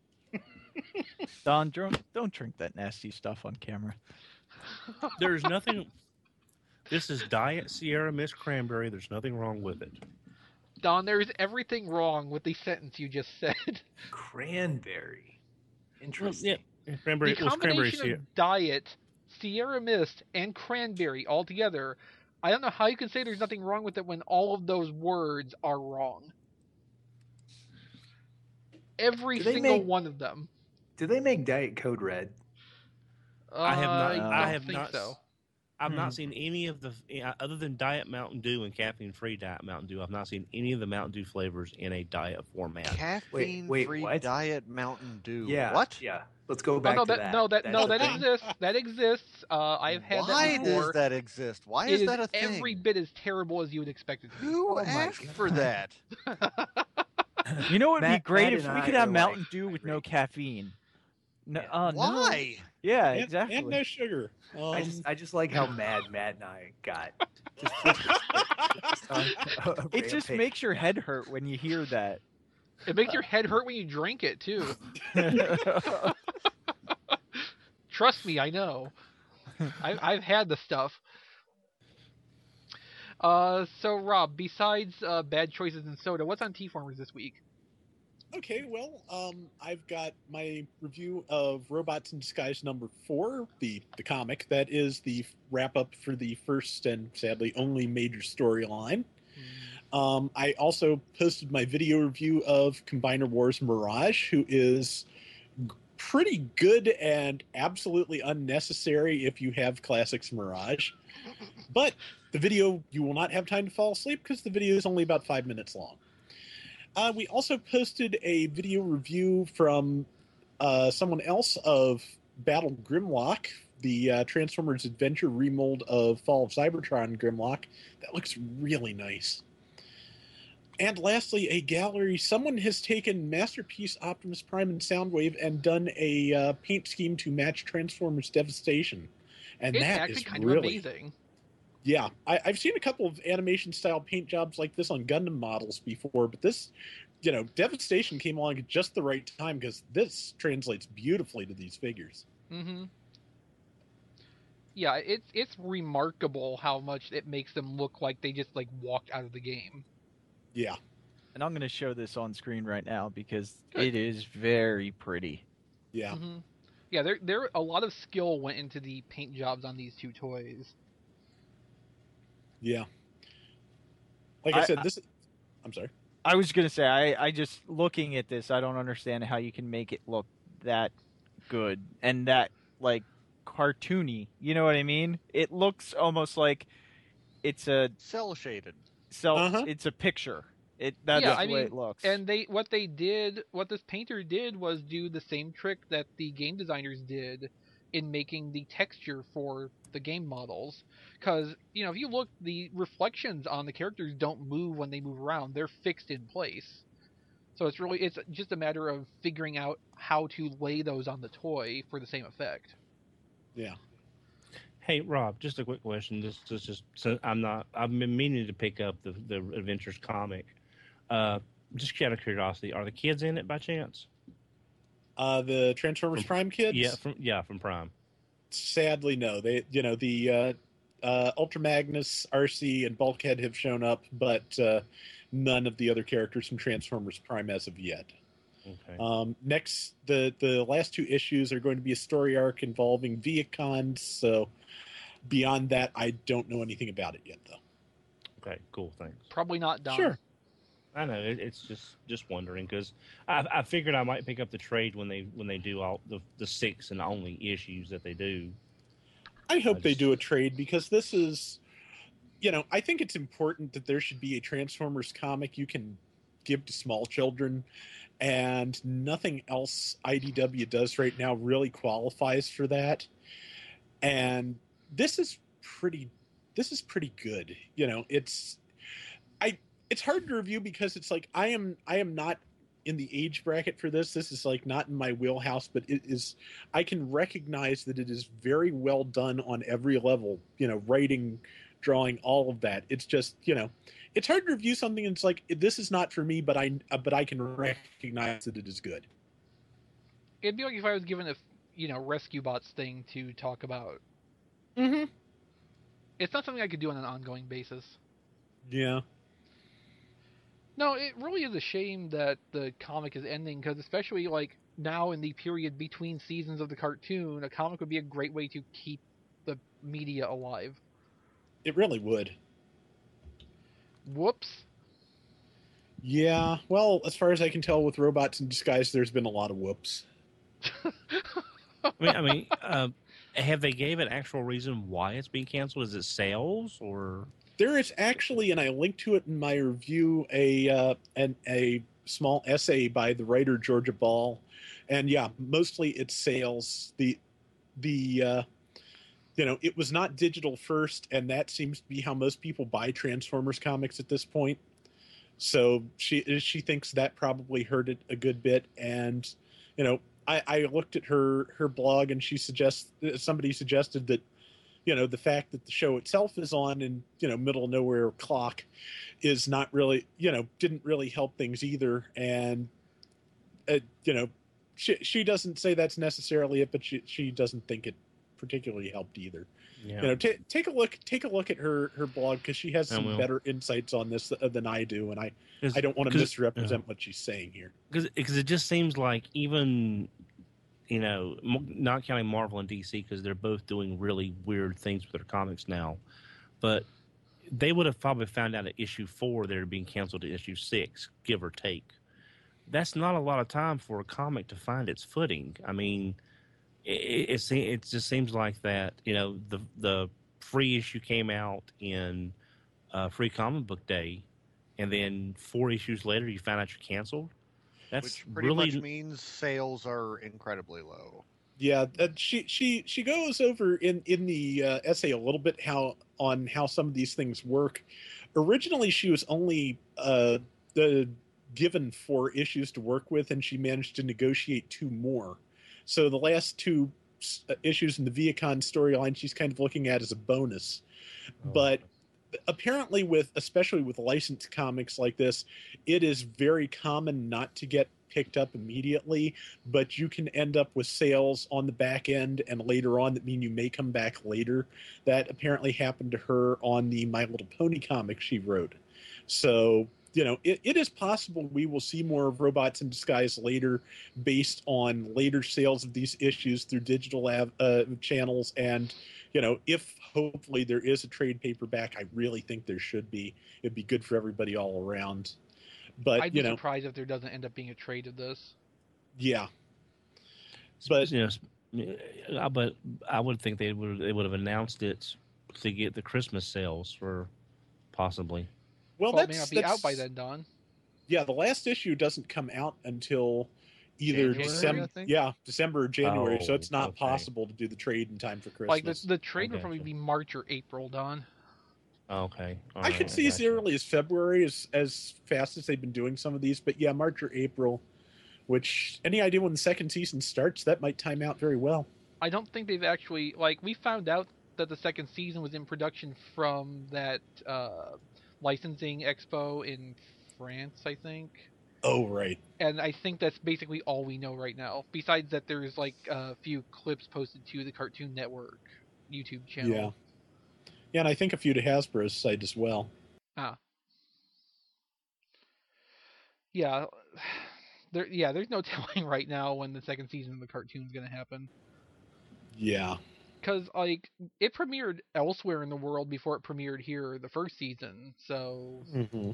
S5: Don, don't drink that nasty stuff on camera.
S3: There's nothing. This is Diet Sierra Mist Cranberry. There's nothing wrong with it.
S2: Don, there's everything wrong with the sentence you just said.
S6: Cranberry. Interesting.
S3: Yeah, cranberry.
S2: The
S3: It was cranberry
S2: combination
S3: Sierra.
S2: of Diet, Sierra Mist, and Cranberry all together, I don't know how you can say there's nothing wrong with it when all of those words are wrong. Every
S6: Do they
S2: single
S6: make-
S2: one of them.
S6: Do they make Diet Code Red?
S3: I have not. I
S2: don't
S3: have
S2: think
S3: not.
S2: so.
S3: I've not seen any of the other than Diet Mountain Dew and caffeine-free Diet Mountain Dew. I've not seen any of the Mountain Dew flavors in a diet format.
S4: Caffeine-free
S6: what?
S4: Diet Mountain Dew.
S6: Yeah.
S4: What?
S6: Yeah. Let's go back
S2: no,
S6: to
S2: that,
S6: that.
S2: no, that
S6: That's
S2: no,
S6: the
S2: that
S6: thing.
S2: exists. That exists. I've had
S4: Why
S2: that before.
S4: does that exist? Why
S2: It
S4: is that a thing?
S2: every bit as terrible as you would expect it to be.
S4: Who
S6: my
S4: asked
S6: God.
S4: for that?
S5: You know what would be
S6: Matt-
S5: great
S6: Matt
S5: if
S6: and
S5: we
S6: I
S5: could
S6: are
S5: have
S6: like
S5: Mountain Dew with no
S6: irate.
S5: caffeine. No,
S6: Yeah.
S5: no.
S4: Why?
S5: Yeah,
S7: And,
S5: exactly.
S7: and no sugar.
S6: I just like how mad Matt and I got. Just flip
S5: It just makes your head hurt when you hear that.
S2: It makes your head hurt when you drink it too. Trust me, I know. I've had the stuff. So Rob, besides bad choices in soda, what's on T-Formers this week?
S7: Okay, well, I've got my review of Robots in Disguise #4, the comic. That is the wrap-up for the first and sadly only major storyline. I also posted my video review of Combiner Wars Mirage, who is pretty good and absolutely unnecessary if you have Classics Mirage. But the video, you will not have time to fall asleep because the video is only about 5 minutes long. We also posted a video review from someone else of Battle Grimlock, the Transformers Adventure remold of Fall of Cybertron Grimlock. That looks really nice. And lastly, a gallery. Someone has taken Masterpiece, Optimus Prime, and Soundwave and done a paint scheme to match Transformers Devastation. And
S2: It's
S7: that
S2: actually
S7: is
S2: kind
S7: really
S2: of amazing.
S7: Yeah, I've seen a couple of animation-style paint jobs like this on Gundam models before, but this, Devastation came along at just the right time because this translates beautifully to these figures.
S2: Mm-hmm. Yeah, it's remarkable how much it makes them look like they just walked out of the game.
S7: Yeah.
S5: And I'm going to show this on screen right now because
S2: Good.
S5: it is very pretty.
S7: Yeah.
S2: Mm-hmm. Yeah, there a lot of skill went into the paint jobs on these two toys.
S7: Yeah. Like I said, this. I'm sorry.
S5: I was going to say, I just, looking at this, I don't understand how you can make it look that good and that, cartoony. You know what I mean? It looks almost like it's a
S4: Cell shaded.
S5: it's a picture. That's
S2: Yeah,
S5: the
S2: I
S5: way
S2: mean,
S5: it looks.
S2: And what this painter did was do the same trick that the game designers did in making the texture for the game models. Because, if you look, the reflections on the characters don't move when they move around. They're fixed in place. So it's just a matter of figuring out how to lay those on the toy for the same effect.
S7: Yeah.
S3: Hey Rob, just a quick question. Just so I've been meaning to pick up the Adventures comic. Uh, just out of curiosity, are the kids in it by chance?
S7: The Transformers Prime kids?
S3: From Prime.
S7: Sadly, no. They, the Ultra Magnus, RC, and Bulkhead have shown up, but none of the other characters from Transformers Prime as of yet.
S3: Okay.
S7: Next, the last two issues are going to be a story arc involving Viacons. So beyond that, I don't know anything about it yet, though.
S3: Okay. Cool. Thanks.
S2: Probably not done.
S7: Sure.
S3: I know it's just wondering because I figured I might pick up the trade when they do all the 6 and only issues that they do.
S7: I hope they do a trade because this is, I think it's important that there should be a Transformers comic you can give to small children, and nothing else IDW does right now really qualifies for that. And this is pretty good. It's hard to review because it's like I am not in the age bracket for this. This is like not in my wheelhouse, but it is. I can recognize that it is very well done on every level. Writing, drawing, all of that. It's just it's hard to review something. And it's like this is not for me, but I can recognize that it is good.
S2: It'd be like if I was given a Rescue Bots thing to talk about.
S7: Mm-hmm.
S2: It's not something I could do on an ongoing basis.
S7: Yeah.
S2: No, it really is a shame that the comic is ending, because especially like now in the period between seasons of the cartoon, a comic would be a great way to keep the media alive.
S7: It really would.
S2: Whoops.
S7: Yeah, well, as far as I can tell with Robots in Disguise, there's been a lot of whoops.
S3: I mean, have they gave an actual reason why it's being canceled? Is it sales or?
S7: There is actually, and I linked to it in my review, a small essay by the writer Georgia Ball, and yeah, mostly it's sales. It was not digital first, and that seems to be how most people buy Transformers comics at this point. So she thinks that probably hurt it a good bit, and I looked at her blog, and somebody suggested that. The fact that the show itself is on in, middle of nowhere clock is not really, didn't really help things either. And, she doesn't say that's necessarily it, but she doesn't think it particularly helped either.
S3: Yeah.
S7: Take a look at her blog, because she has some better insights on this than I do. And I don't want to misrepresent what she's saying here.
S3: Because it just seems like even, not counting Marvel and DC because they're both doing really weird things with their comics now, but they would have probably found out at issue 4 they're being canceled to issue 6, give or take. That's not a lot of time for a comic to find its footing. I mean, it just seems like that. The free issue came out in Free Comic Book Day, and then 4 issues later you found out you're canceled.
S4: Which pretty much means sales are incredibly low.
S7: Yeah, she goes over in the essay a little bit on how some of these things work. Originally, she was only given 4 issues to work with, and she managed to negotiate 2 more. So the last 2 issues in the Viacon storyline, she's kind of looking at as a bonus. Oh. But apparently, especially with licensed comics like this, it is very common not to get picked up immediately, but you can end up with sales on the back end and later on that mean you may come back later. That apparently happened to her on the My Little Pony comic she wrote. So, it is possible we will see more of Robots in Disguise later based on later sales of these issues through digital channels. And, if hopefully there is a trade paperback, I really think there should be. It'd be good for everybody all around. But
S2: I'd be surprised if there doesn't end up being a trade of this.
S7: Yeah, but
S3: but I would think they would have announced it to get the Christmas sales for possibly.
S2: Well, it may not be out by then, Don.
S7: Yeah, the last issue doesn't come out until either December or January, so it's not possible to do the trade in time for Christmas.
S2: Like the trade would probably be March or April, Don.
S3: Okay.
S7: I could see as early as February as fast as they've been doing some of these, but yeah, March or April, which any idea when the second season starts, that might time out very well.
S2: I don't think they've actually, we found out that the second season was in production from that licensing expo in France, I think.
S7: Oh, right.
S2: And I think that's basically all we know right now. Besides that, there's like a few clips posted to the Cartoon Network YouTube channel.
S7: Yeah. Yeah, and I think a few to Hasbro's site as well.
S2: Yeah. There's no telling right now when the second season of the cartoon's going to happen.
S7: Yeah.
S2: Because, like, it premiered elsewhere in the world before it premiered here the first season, so
S7: Mm-hmm.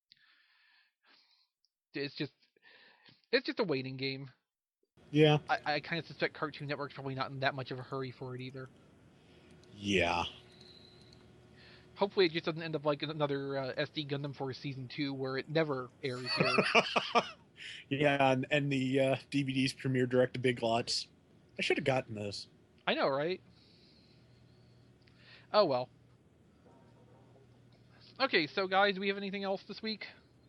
S2: it's just a waiting game.
S7: Yeah.
S2: I kind of suspect Cartoon Network's probably not in that much of a hurry for it either.
S7: Yeah.
S2: Hopefully it just doesn't end up like another SD Gundam Force Season 2 where it never airs here.
S7: Yeah, and the DVDs premiere direct to Big Lots. I should have gotten those.
S2: I know, right? Oh well. Okay, so guys, do we have anything else this week?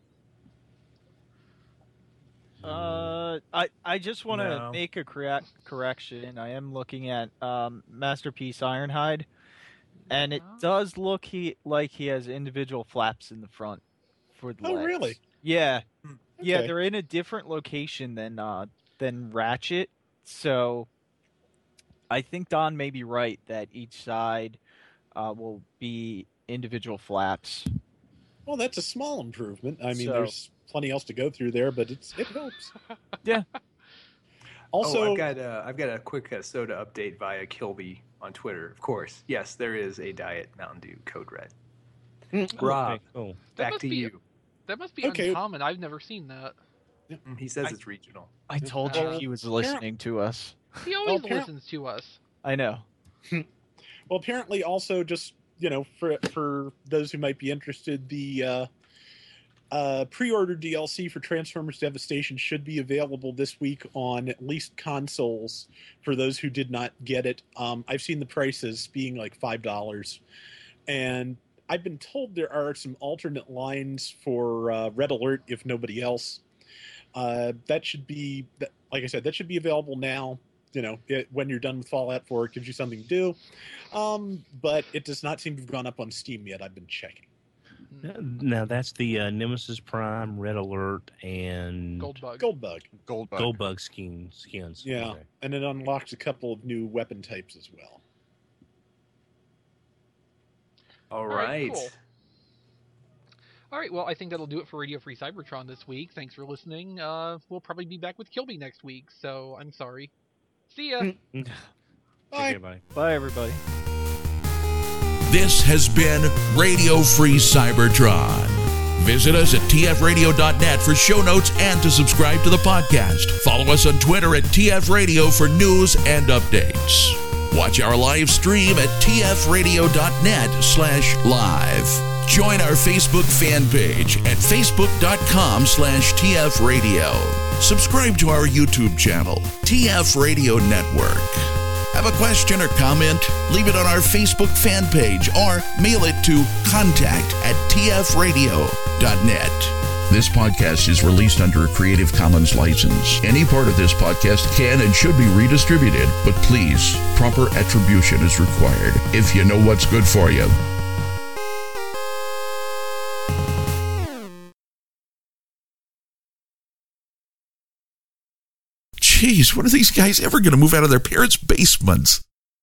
S5: I just want to make a correction. I am looking at Masterpiece Ironhide, and it does look like he has individual flaps in the front for the legs.
S7: Oh, really?
S5: Yeah. Yeah,
S7: Okay.
S5: they're in a different location than Ratchet, so I think Don may be right that each side will be individual flaps.
S7: Well, that's a small improvement. I mean,
S5: So-
S7: there's plenty else to go through there, but it helps.
S5: Yeah.
S7: Also,
S6: I've got a quick soda update via Kilby on Twitter. Of course, yes, there is a Diet Mountain Dew Code Red. Rob,
S3: Okay, cool.
S6: back to you.
S2: That must be
S7: Okay.
S2: uncommon. I've never seen that.
S6: He says it's regional.
S5: I told you he was listening to us.
S2: He always
S7: apparent-
S2: listens to us.
S5: I know.
S7: well, apparently, also just for those who might be interested, the pre-order DLC for Transformers Devastation should be available this week on at least consoles for those who did not get it. I've seen the prices being like $5, and I've been told there are some alternate lines for Red Alert if nobody else. That should be, like I said, that should be available now. When you're done with Fallout 4, it gives you something to do. But it does not seem to have gone up on Steam yet. I've been checking.
S3: Now that's the Nemesis Prime, Red Alert, and
S2: Goldbug.
S7: Goldbug.
S3: skins.
S7: Yeah,
S3: Okay.
S7: and it unlocks a couple of new weapon types as well.
S6: All
S2: right,
S6: right.
S2: cool. All right, well, I think that'll do it for Radio Free Cybertron this week. Thanks for listening. We'll probably be back with Kilby next week, so I'm sorry. See ya.
S3: Take
S7: Bye.
S3: care, buddy.
S5: Bye, everybody.
S1: This has been Radio Free Cybertron. Visit us at tfradio.net for show notes and to subscribe to the podcast. Follow us on Twitter at tfradio for news and updates. Watch our live stream at tfradio.net/live. Join our Facebook fan page at facebook.com/tfradio. Subscribe to our YouTube channel, TF Radio Network. Have a question or comment? Leave it on our Facebook fan page or mail it to contact@tfradio.net. This podcast is released under a Creative Commons license. Any part of this podcast can and should be redistributed, but please, proper attribution is required if you know what's good for you. Jeez, when are these guys ever going to move out of their parents' basements?